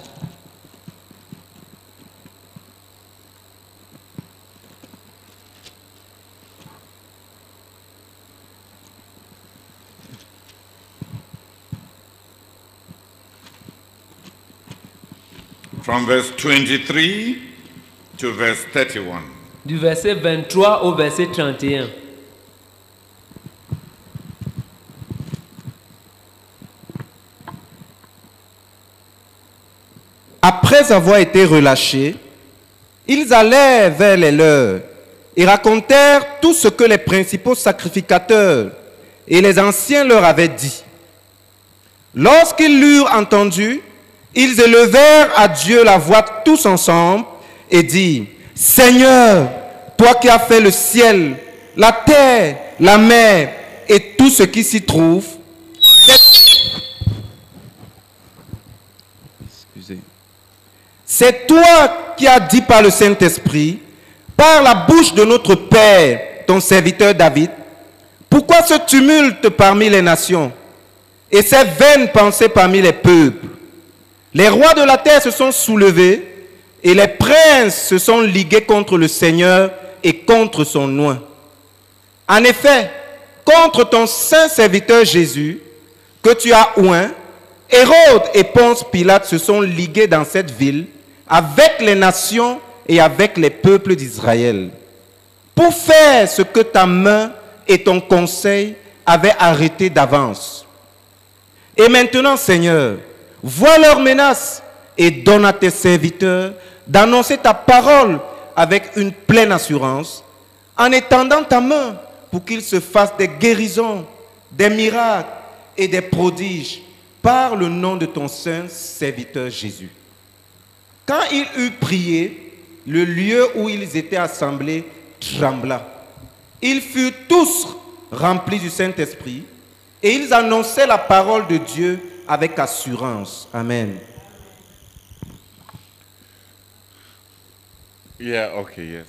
From verse twenty-three to verse thirty-one. Du verset vingt-trois au verset trente et un. Après avoir été relâchés, ils allèrent vers les leurs et racontèrent tout ce que les principaux sacrificateurs et les anciens leur avaient dit. Lorsqu'ils l'eurent entendu, ils élevèrent à Dieu la voix tous ensemble et dirent: Seigneur, toi qui as fait le ciel, la terre, la mer et tout ce qui s'y trouve, c'est toi qui as dit par le Saint-Esprit, par la bouche de notre Père, ton serviteur David, pourquoi ce tumulte parmi les nations et ces vaines pensées parmi les peuples? Les rois de la terre se sont soulevés et les princes se sont ligués contre le Seigneur et contre son oint. En effet, contre ton saint serviteur Jésus, que tu as oint, Hérode et Ponce Pilate se sont ligués dans cette ville avec les nations et avec les peuples d'Israël, pour faire ce que ta main et ton conseil avaient arrêté d'avance. Et maintenant, Seigneur, vois leurs menaces et donne à tes serviteurs d'annoncer ta parole avec une pleine assurance, en étendant ta main pour qu'ils se fassent des guérisons, des miracles et des prodiges par le nom de ton saint serviteur Jésus. Quand il eut prié, le lieu où ils étaient assemblés trembla. Ils furent tous remplis du Saint-Esprit et ils annonçaient la parole de Dieu avec assurance. Amen. Yeah, okay, yes.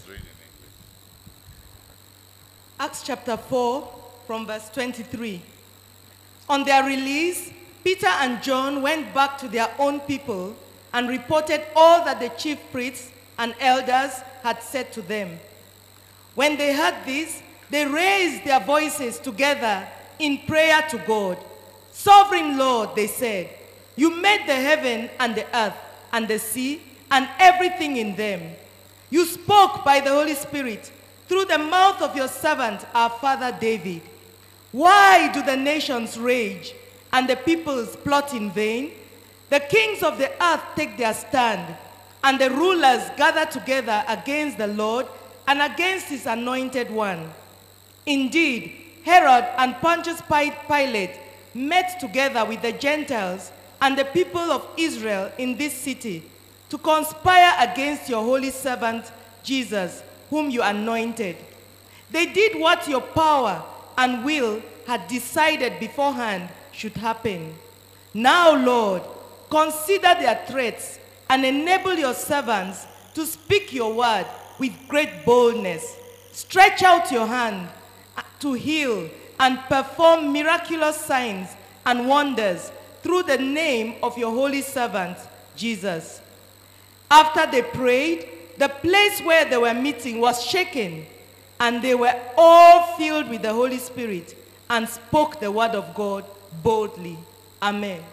Acts chapter four, from verse twenty-three. On their release, Peter and John went back to their own people and reported all that the chief priests and elders had said to them. When they heard this, they raised their voices together in prayer to God. Sovereign Lord, they said, you made the heaven and the earth and the sea and everything in them. You spoke by the Holy Spirit through the mouth of your servant, our father David. Why do the nations rage and the peoples plot in vain? The kings of the earth take their stand, and the rulers gather together against the Lord and against his anointed one. Indeed, Herod and Pontius Pilate met together with the Gentiles and the people of Israel in this city to conspire against your holy servant Jesus, whom you anointed. They did what your power and will had decided beforehand should happen. Now, Lord, consider their threats and enable your servants to speak your word with great boldness. Stretch out your hand to heal and perform miraculous signs and wonders through the name of your holy servant, Jesus. After they prayed, the place where they were meeting was shaken, and they were all filled with the Holy Spirit and spoke the word of God boldly. Amen.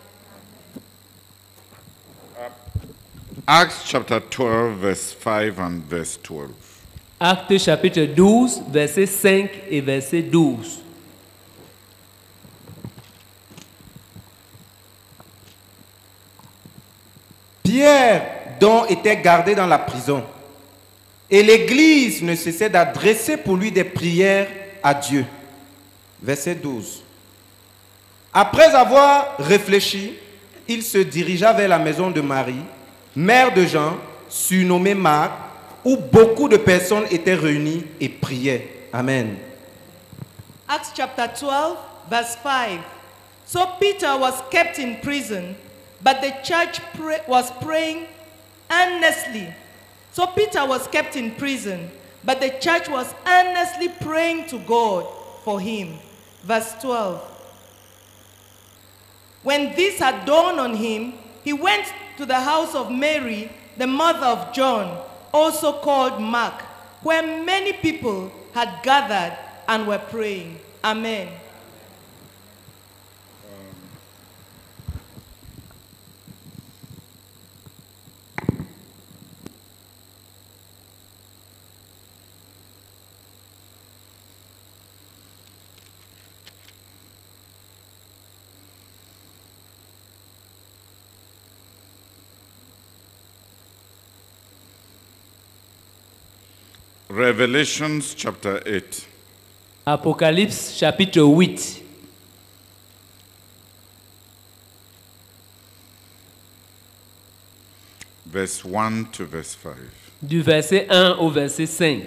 Acts chapter twelve, verse five and verse twelve. Actes chapitre douze, verset cinq et verset douze. Pierre, donc, était gardé dans la prison, et l'Église ne cessait d'adresser pour lui des prières à Dieu. Verset douze. Après avoir réfléchi, il se dirigea vers la maison de Marie, mère de Jean, surnommée Marc, où beaucoup de personnes étaient réunies et priaient. Amen. Acts chapter twelve, verse five. So Peter was kept in prison, but the church pray, was praying earnestly. So Peter was kept in prison, but the church was earnestly praying to God for him. Verse twelve. When this had dawned on him, he went to the house of Mary, the mother of John, also called Mark, where many people had gathered and were praying. Amen. Revelations chapter eight. Apocalypse chapitre huit. Verse one to verse five. Du verset un au verset cinq.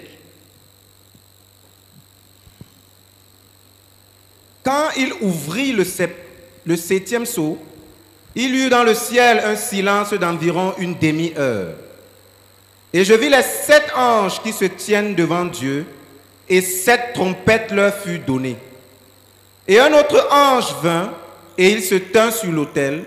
Quand il ouvrit le, sept, le septième sceau, il y eut dans le ciel un silence d'environ une demi-heure. Et je vis les sept anges qui se tiennent devant Dieu, et sept trompettes leur furent données. Et un autre ange vint, et il se tint sur l'autel,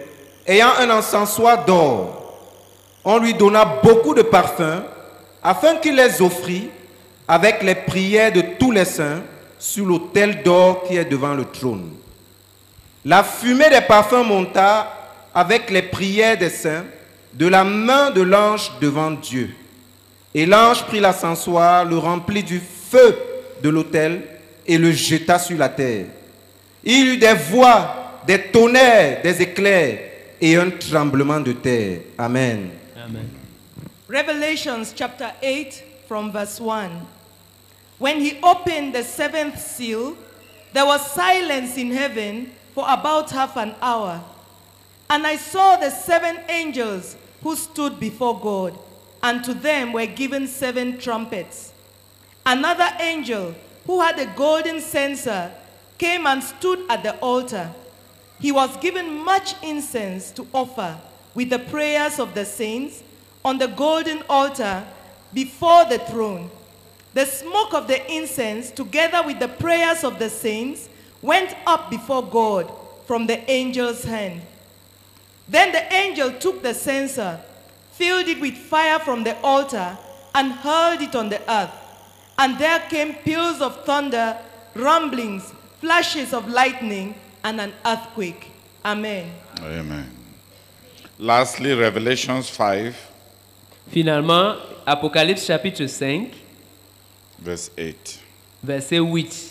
ayant un encensoir d'or. On lui donna beaucoup de parfums, afin qu'il les offrît avec les prières de tous les saints sur l'autel d'or qui est devant le trône. La fumée des parfums monta avec les prières des saints de la main de l'ange devant Dieu. Et l'ange prit l'encensoir, le remplit du feu de l'autel et le jeta sur la terre. Il y eut des voix, des tonnerres, des éclairs et un tremblement de terre. Amen. Amen. Revelations chapter eight from verse one. When he opened the seventh seal, there was silence in heaven for about half an hour. And I saw the seven angels who stood before God, and to them were given seven trumpets. Another angel who had a golden censer came and stood at the altar. He was given much incense to offer with the prayers of the saints on the golden altar before the throne. The smoke of the incense, together with the prayers of the saints, went up before God from the angel's hand. Then the angel took the censer, filled it with fire from the altar, and hurled it on the earth. And there came peals of thunder, rumblings, flashes of lightning, and an earthquake. Amen. Amen. Lastly, Revelations five, Finalement, Apocalypse chapitre cinq, verse eight. verset huit.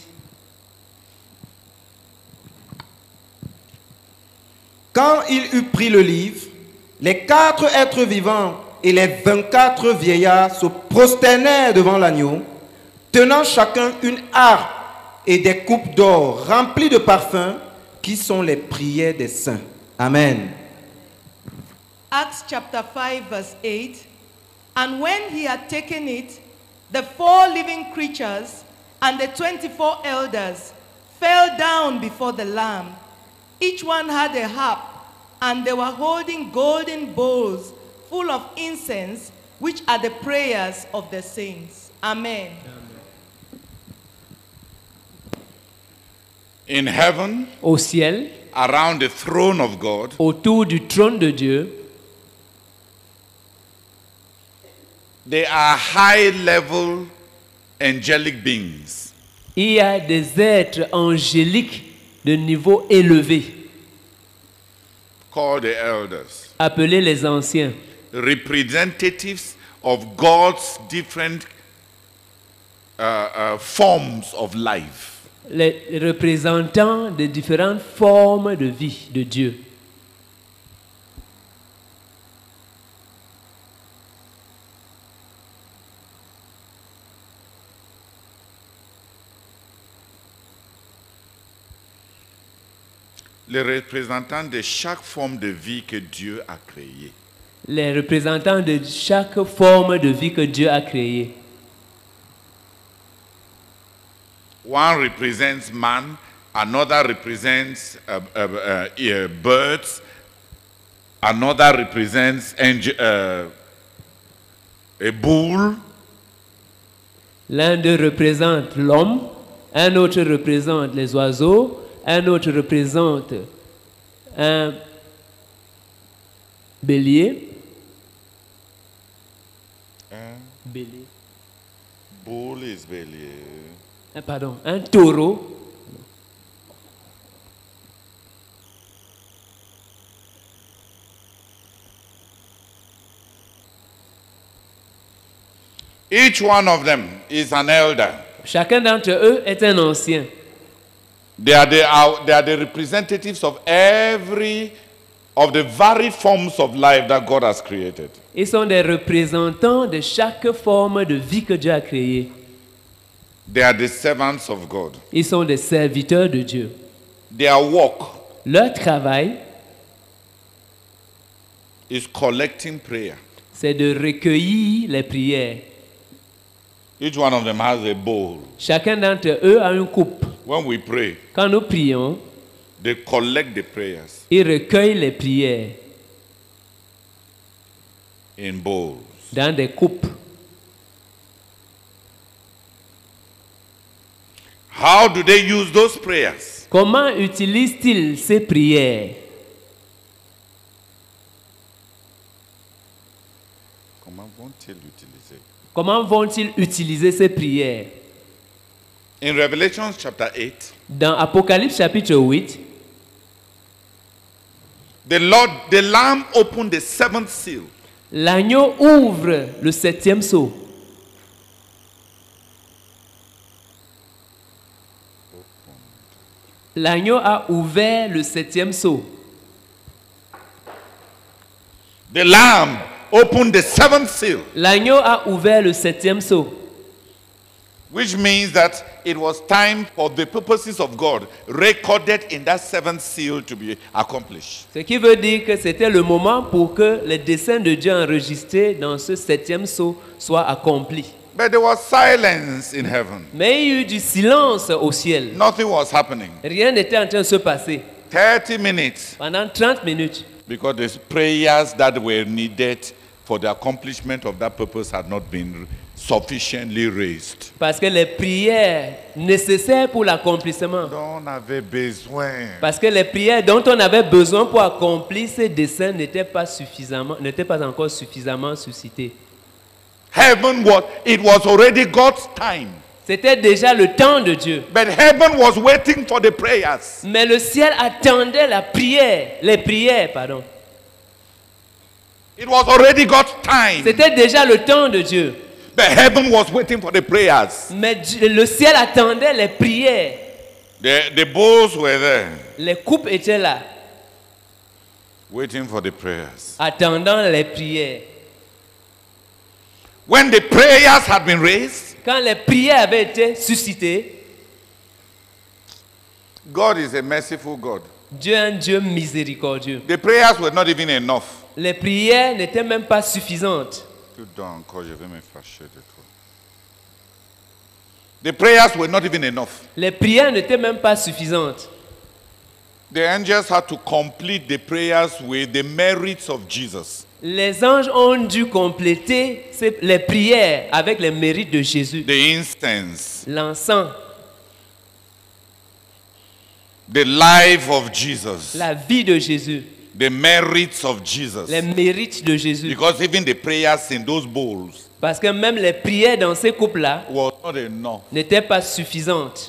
Quand il eut pris le livre, les quatre êtres vivants et les vingt-quatre vieillards se prosternèrent devant l'agneau, tenant chacun une harpe et des coupes d'or remplies de parfums, qui sont les prières des saints. Amen. Acts chapter five, verse eight. And when he had taken it, the four living creatures and the twenty-four elders fell down before the Lamb. Each one had a harp, and they were holding golden bowls full of incense, which are the prayers of the saints. Amen. In heaven, Au ciel, around the throne of God, autour du trône de Dieu, there are high-level angelic beings. il y a des êtres angéliques de niveau élevé, Called the elders, appelés les anciens, representatives of God's different uh, uh, forms of life. les représentants de différentes formes de vie de Dieu. Les représentants de chaque forme de vie que Dieu a créée. Les représentants de chaque forme de vie que Dieu a créée. One represents man, another represents uh, uh, uh, uh, birds, another represents angel, uh, a bull, L'un d'eux représente l'homme, un autre représente les oiseaux, un autre représente un bélier. uh, Bélier. bull is bélier, Ah, pardon, un taureau. each one of them is an elder. Chacun d'entre eux est un ancien. They are the, uh, they are the representatives of every of the varied forms of life that God has created. Ils sont des représentants de chaque forme de vie que Dieu a créée. They are the servants of God. Ils sont des serviteurs de Dieu. Their work Leur travail, is collecting prayer. c'est de recueillir les prières. Each one of them has a bowl. Chacun d'entre eux a une coupe. When we pray, Quand nous prions, they collect the prayers ils recueillent les prières in bowls. dans des coupes. How do they use those prayers? Comment utilisent-ils ces prières? Comment vont-ils utiliser? Comment vont-ils utiliser ces prières? In Revelation chapter eight, Dans Apocalypse chapitre huit, the Lord, the Lamb opened the seventh seal. l'agneau ouvre le septième sceau. L'agneau a ouvert le septième sceau. The Lamb opened the seventh seal, L'agneau a ouvert le septième sceau. which means that it was time for the purposes of God recorded in that seventh seal to be accomplished. Ce qui veut dire que c'était le moment pour que les desseins de Dieu enregistrés dans ce septième sceau soient accomplis. But there was silence in heaven. Mais il y a eu du silence au ciel. Nothing was happening. Rien n'était en train de se passer. thirty minutes, Pendant trente minutes. because the prayers that were needed for the accomplishment of that purpose had not been sufficiently raised. Parce que les prières nécessaires pour l'accomplissement. dont on avait besoin. Parce que les prières dont on avait besoin pour accomplir ces desseins n'étaient pas suffisamment, n'étaient pas encore suffisamment suscités. Heaven was, it was already God's time. C'était déjà le temps de Dieu. But heaven was waiting for the prayers. Mais le ciel attendait la prière, les prières, pardon. It was already God's time. C'était déjà le temps de Dieu. But heaven was waiting for the prayers. Mais Dieu- le ciel attendait les prières. The, the bowls were there, Les coupes étaient là, waiting for the prayers. attendant les prières. When the prayers had been raised, Quand les prières avaient été suscitées, God is a merciful God. Dieu est un Dieu miséricordieux. The prayers were not even enough. Les prières n'étaient même pas suffisantes. Tout dans encore, je vais me fâcher de toi. The prayers were not even enough. Les prières n'étaient même pas suffisantes. The angels had to complete the prayers with the merits of Jesus. Les anges ont dû compléter ces- les prières avec les mérites de Jésus. The incense, L'encens, the life of Jesus, la vie de Jésus, the merits of Jesus. les mérites de Jésus. Because even the prayers in those bowls Parce que même les prières dans ces coupes-là was not enough. n'étaient pas suffisantes.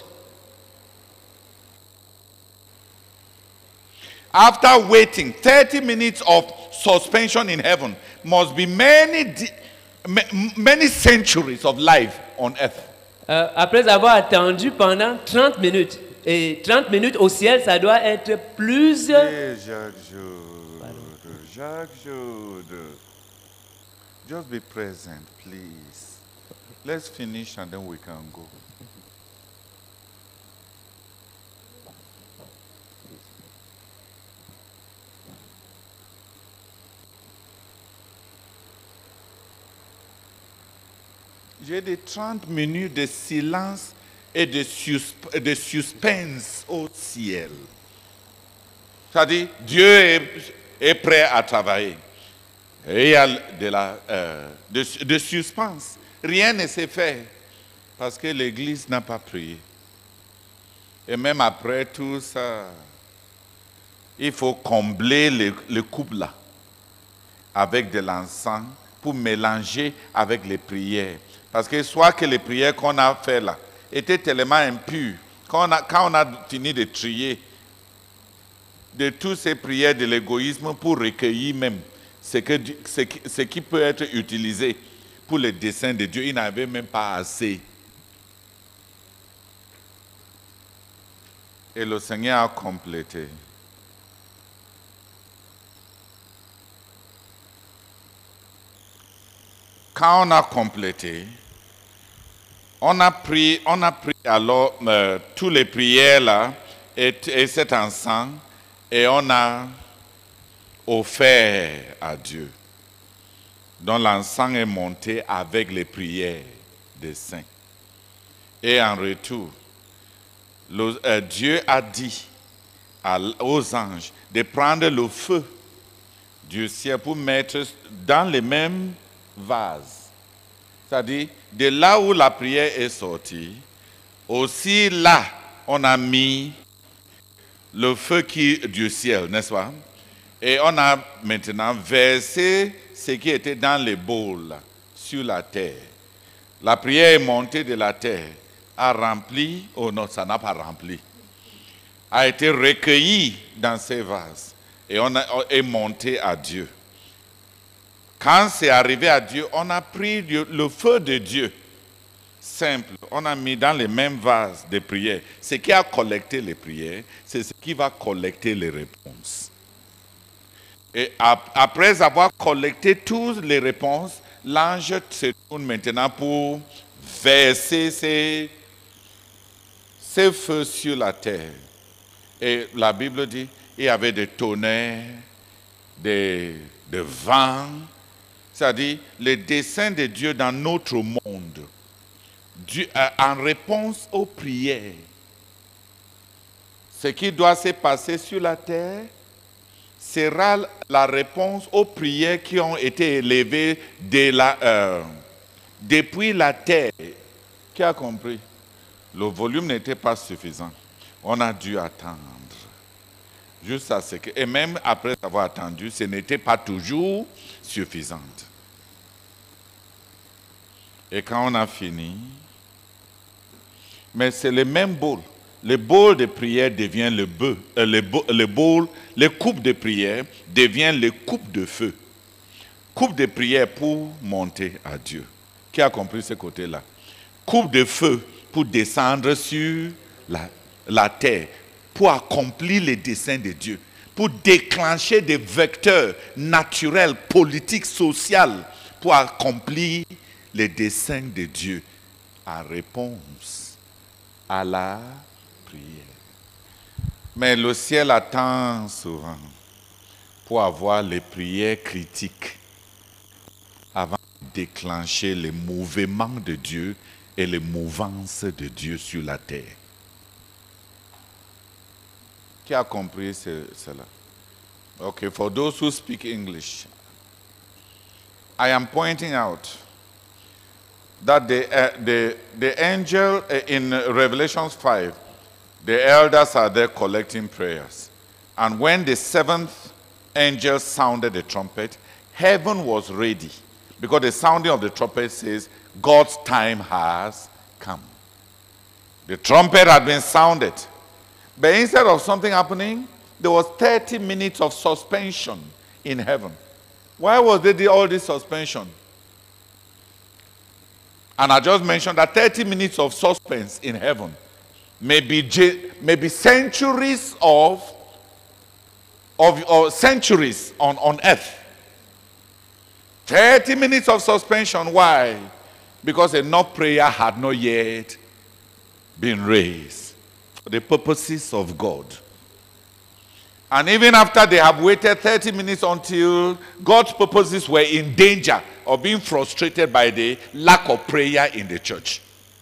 After waiting thirty minutes of suspension in heaven, must be many, di- ma- many centuries of life on earth. Euh, après avoir attendu pendant trente minutes, et trente minutes au ciel, ça doit être plusieurs... Hey, Jacques Jude, Jacques Jude, just be present, please. Let's finish and then we can go. J'ai des trente minutes de silence et de, susp- de suspense au ciel. C'est-à-dire, Dieu est, est prêt à travailler. Et il y a de, la, euh, de, de suspense. Rien ne s'est fait parce que l'Église n'a pas prié. Et même après tout ça, il faut combler le, le couple là avec de l'encens pour mélanger avec les prières. Parce que soit que les prières qu'on a fait là étaient tellement impures, quand on a, quand on a fini de trier de toutes ces prières de l'égoïsme pour recueillir même ce, que, Dieu- ce, qui, ce qui peut être utilisé pour le dessein de Dieu, il n'avait même pas assez. Et le Seigneur a complété. Quand on a complété, on a pris, on a pris alors euh, tous les prières là et, et cet encens et on a offert à Dieu. Donc l'encens est monté avec les prières des saints. Et en retour, le- euh, Dieu a dit à- aux anges de prendre le feu du ciel pour mettre dans les mêmes vases. C'est-à-dire, de là où la prière est sortie, aussi là, on a mis le feu qui, du ciel, n'est-ce pas? Et on a maintenant versé ce qui était dans les bowls. sur la terre. La prière est montée de la terre, a rempli, oh non, ça n'a pas rempli, a été recueillie dans ces vases et on a, est monté à Dieu. Quand c'est arrivé à Dieu, on a pris le, le feu de Dieu, simple, on a mis dans les mêmes vases de prière. Ce qui a collecté les prières, c'est ce qui va collecter les réponses. Et après avoir collecté toutes les réponses, l'ange se tourne maintenant pour verser ses, ses feux sur la terre. Et la Bible dit, il y avait des tonnerres, des, des vents, c'est-à-dire le dessein de Dieu dans notre monde. Dieu, en réponse aux prières, ce qui doit se passer sur la terre sera la réponse aux prières qui ont été élevées de la, euh, depuis la terre. Qui a compris? Le volume n'était pas suffisant. On a dû attendre. Juste à ce que, et même après avoir attendu, ce n'était pas toujours suffisant. Et quand on a fini, mais c'est le même bol. Le bol de prière devient le bœuf. Euh, le, le bol, le coupe de prière devient le coupe de feu. Coupe de prière pour monter à Dieu. Qui a compris ce côté-là? Coupe de feu pour descendre sur la, la terre, pour accomplir les desseins de Dieu, pour déclencher des vecteurs naturels, politiques, sociaux, pour accomplir les desseins de Dieu en réponse à la prière. Mais le ciel attend souvent pour avoir les prières critiques avant de déclencher les mouvements de Dieu et les mouvances de Dieu sur la terre. Qui a compris ce, cela? Okay, for those who speak English, I am pointing out that the, uh, the, the angel uh, in Revelation five, the elders are there collecting prayers. And when the seventh angel sounded the trumpet, heaven was ready. Because the sounding of the trumpet says, God's time has come. The trumpet had been sounded. But instead of something happening, there was thirty minutes of suspension in heaven. Why was there all this suspension? And I just mentioned that thirty minutes of suspense in heaven may be, maybe centuries of, of or centuries on, on earth. thirty minutes of suspension. Why? Because enough prayer had not yet been raised for the purposes of God. And even after they have waited thirty minutes until God's purposes were in danger of being frustrated by the lack of prayer in the church,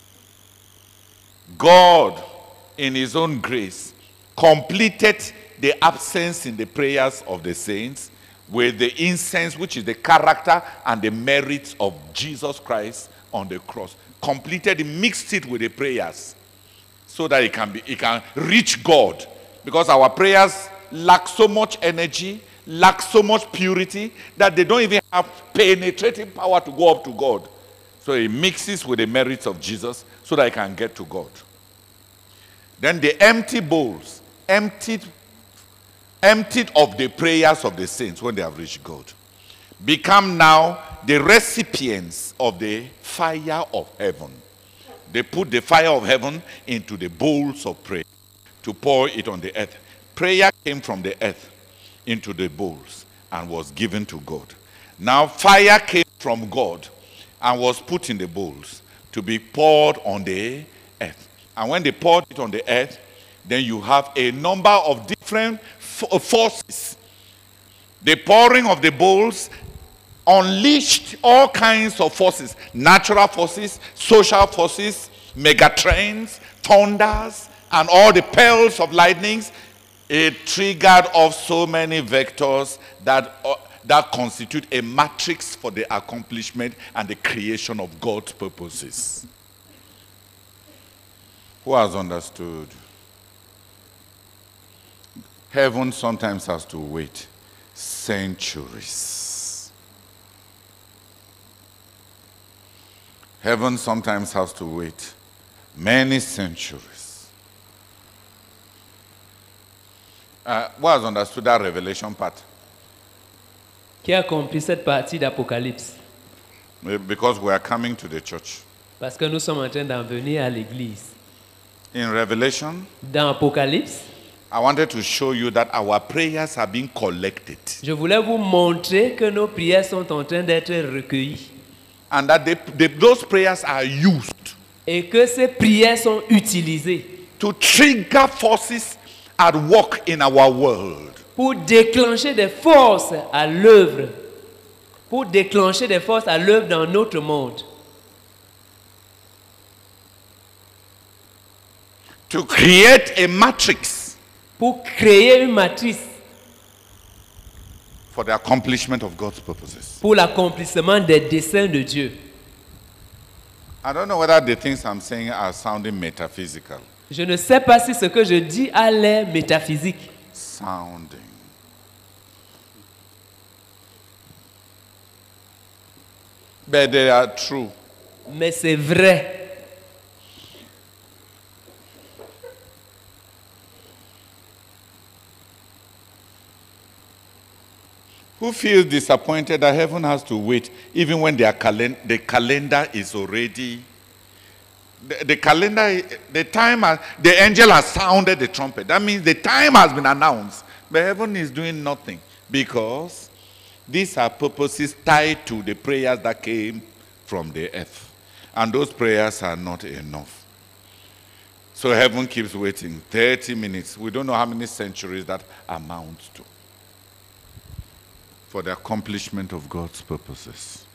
God, in his own grace, completed the absence in the prayers of the saints with the incense, which is the character and the merits of Jesus Christ on the cross. Completed it, mixed it with the prayers so that it can be, it can reach God. Because our prayers lack so much energy, lack so much purity, that they don't even have penetrating power to go up to God. So it mixes with the merits of Jesus so that it can get to God. Then the empty bowls, emptied, emptied of the prayers of the saints when they have reached God, become now the recipients of the fire of heaven. They put the fire of heaven into the bowls of prayer to pour it on the earth. Prayer came from the earth into the bowls and was given to God. Now fire came from God and was put in the bowls to be poured on the earth. And when they poured it on the earth, then you have a number of different forces. The pouring of the bowls unleashed all kinds of forces, natural forces, social forces, megatrains, thunders, and all the pearls of lightnings. It triggered off so many vectors that, uh, that constitute a matrix for the accomplishment and the creation of God's purposes. Who has understood? Heaven sometimes has to wait centuries. Heaven sometimes has to wait many centuries. Uh, who has understood that revelation part? Qui a compris cette partie d'Apocalypse? Because we are coming to the church. Parce que nous sommes en train d'en venir à l'église. In Revelation, dans Apocalypse, I wanted to show you that our prayers are being collected. Je voulais vous montrer que nos prières sont en train d'être recueillies. And that they, they, those prayers are used. Et que ces prières sont utilisées. To trigger forces at work in our world. Pour déclencher des forces à l'œuvre. Pour déclencher des forces à l'œuvre dans notre monde. To create a matrix. Pour créer une matrice. For the accomplishment of God's purposes. Pour l'accomplissement des desseins de Dieu. I don't know whether the things I'm saying are sounding metaphysical. Je ne sais pas si ce que je dis a l'air métaphysique. Sounding. But they are true. Mais c'est vrai. Who feels disappointed that heaven has to wait even when their calen- the calendar is already... The, the calendar, the time, has, the angel has sounded the trumpet. That means the time has been announced. But heaven is doing nothing because these are purposes tied to the prayers that came from the earth. And those prayers are not enough. So heaven keeps waiting. thirty minutes. We don't know how many centuries that amounts to. For the accomplishment of God's purposes.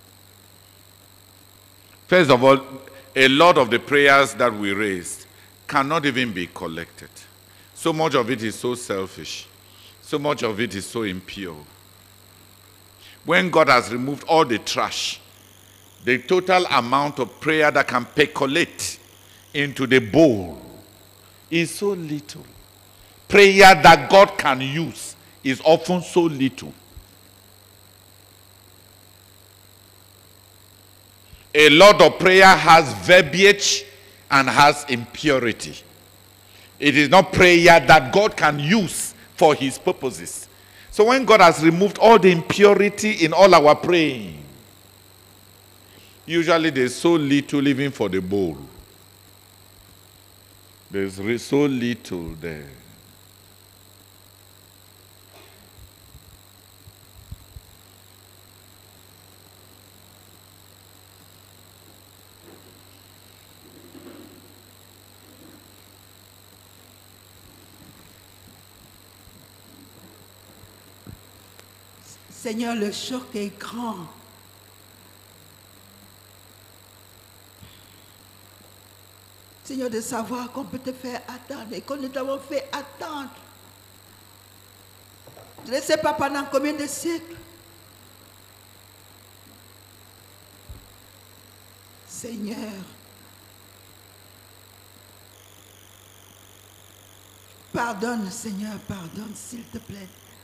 First of all, a lot of the prayers that we raised cannot even be collected. So much of it is so selfish. So much of it is so impure. When God has removed all the trash, the total amount of prayer that can percolate into the bowl is so little. Prayer that God can use is often so little. A lot of prayer has verbiage and has impurity. It is not prayer that God can use for his purposes. So when God has removed all the impurity in all our praying, usually there's so little even for the bowl. There's so little there. Seigneur, le choc est grand. Seigneur, de savoir qu'on peut te faire attendre et qu'on nous t'avons fait attendre. Je ne sais pas pendant combien de siècles. Seigneur, pardonne, Seigneur, pardonne, s'il te plaît.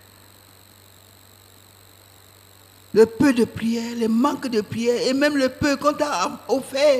Le peu de prière, le manque de prière et même le peu qu'on t'a offert.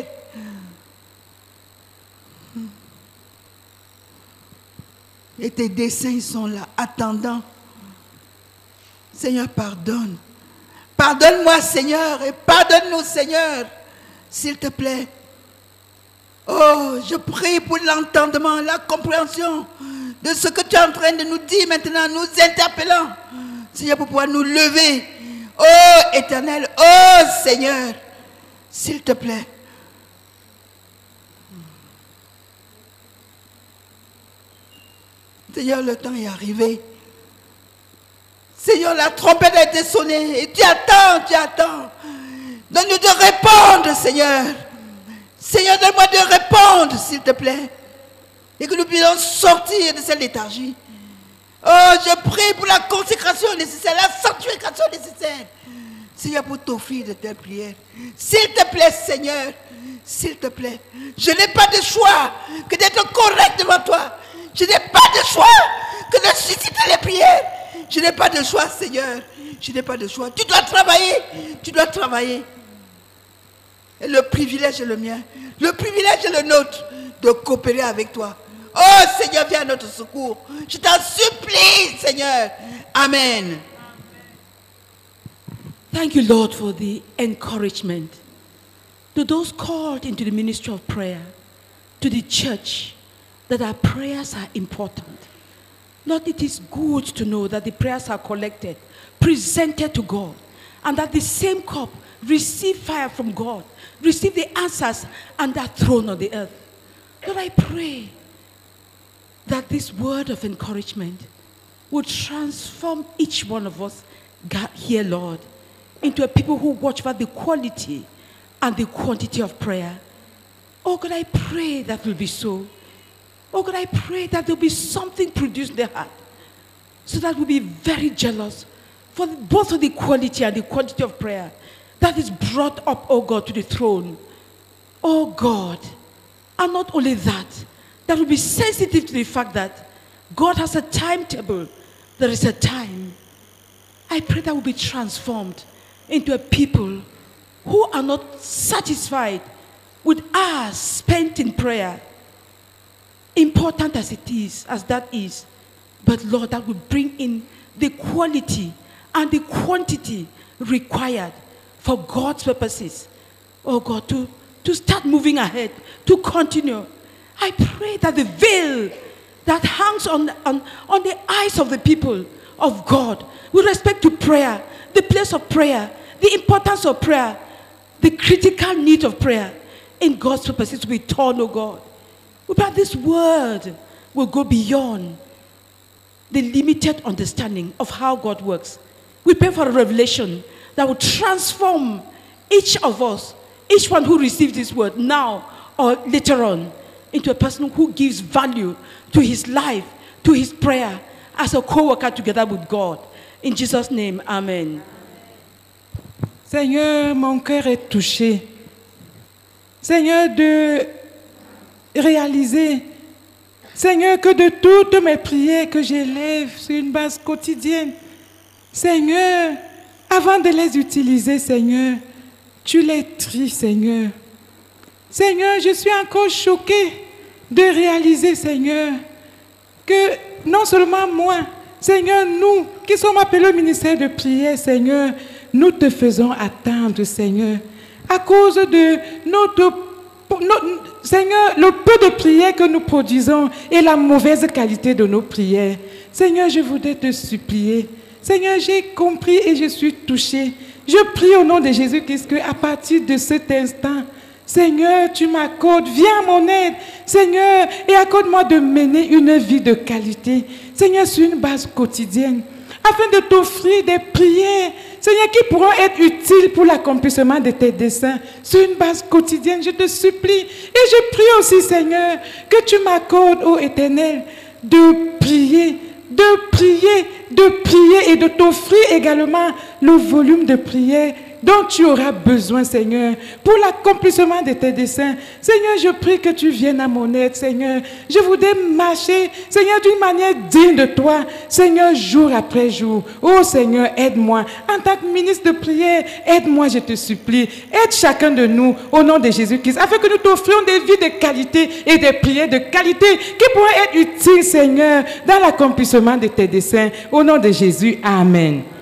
Et tes desseins sont là, attendant. Seigneur, pardonne. Pardonne-moi, Seigneur, et pardonne-nous, Seigneur, s'il te plaît. Oh, je prie pour l'entendement, la compréhension de ce que tu es en train de nous dire maintenant, nous interpellant. Seigneur, pour pouvoir nous lever. Oh Éternel, oh Seigneur, s'il te plaît. Seigneur, le temps est arrivé. Seigneur, la trompette a été sonnée et tu attends, tu attends. Donne-nous de répondre, Seigneur. Seigneur, donne-moi de répondre, s'il te plaît. Et que nous puissions sortir de cette léthargie. Oh, je prie pour la consécration nécessaire, la sanctification nécessaire. Seigneur, pour t'offrir de telles prières. S'il te plaît, Seigneur, s'il te plaît. Je n'ai pas de choix que d'être correct devant toi. Je n'ai pas de choix que de susciter les prières. Je n'ai pas de choix, Seigneur. Je n'ai pas de choix. Tu dois travailler. Tu dois travailler. Et le privilège est le mien. Le privilège est le nôtre de coopérer avec toi. Oh Seigneur, viens à notre secours. Je t'en supplie, Seigneur. Amen. Thank you, Lord, for the encouragement to those called into the ministry of prayer, to the church, that our prayers are important. Lord, it is good to know that the prayers are collected, presented to God, and that the same cup receive fire from God, receive the answers and that throne on the earth. Lord, I pray that this word of encouragement would transform each one of us here, Lord, into a people who watch for the quality and the quantity of prayer. Oh God, I pray that will be so. Oh God, I pray that there will be something produced in their heart, so that we'll be very jealous for both of the quality and the quantity of prayer that is brought up, oh God, to the throne. Oh God, and not only that, that will be sensitive to the fact that God has a timetable. There is a time. I pray that we'll be transformed into a people who are not satisfied with hours spent in prayer, important as it is, as that is. But Lord, that will bring in the quality and the quantity required for God's purposes. Oh God, to, to start moving ahead, to continue. I pray that the veil that hangs on, on, on the eyes of the people of God with respect to prayer, the place of prayer, the importance of prayer, the critical need of prayer in God's purposes to be torn, oh God. We pray this word will go beyond the limited understanding of how God works. We pray for a revelation that will transform each of us, each one who receives this word now or later on, into a person who gives value to his life, to his prayer, as a co-worker together with God. In Jesus' name, amen. Seigneur, mon cœur est touché. Seigneur, de réaliser, Seigneur, que de toutes mes prières que j'élève sur une base quotidienne, Seigneur, avant de les utiliser, Seigneur, tu les tries, Seigneur. Seigneur, je suis encore choquée de réaliser, Seigneur, que non seulement moi, Seigneur, nous qui sommes appelés au ministère de prière, Seigneur, nous te faisons attendre, Seigneur, à cause de notre, notre, Seigneur, le peu de prières que nous produisons et la mauvaise qualité de nos prières. Seigneur, je voudrais te supplier. Seigneur, j'ai compris et je suis touchée. Je prie au nom de Jésus-Christ qu'à partir de cet instant, Seigneur, tu m'accordes, viens à mon aide, Seigneur, et accorde-moi de mener une vie de qualité, Seigneur, sur une base quotidienne, afin de t'offrir des prières, Seigneur, qui pourront être utiles pour l'accomplissement de tes desseins, sur une base quotidienne, je te supplie. Et je prie aussi, Seigneur, que tu m'accordes, ô Éternel, de prier, de prier, de prier et de t'offrir également le volume de prière dont tu auras besoin, Seigneur, pour l'accomplissement de tes desseins. Seigneur, je prie que tu viennes à mon aide, Seigneur. Je voudrais marcher, Seigneur, d'une manière digne de toi, Seigneur, jour après jour. Oh Seigneur, aide-moi. En tant que ministre de prière, aide-moi, je te supplie. Aide chacun de nous, au nom de Jésus-Christ, afin que nous t'offrions des vies de qualité et des prières de qualité qui pourraient être utiles, Seigneur, dans l'accomplissement de tes desseins. Au nom de Jésus, amen.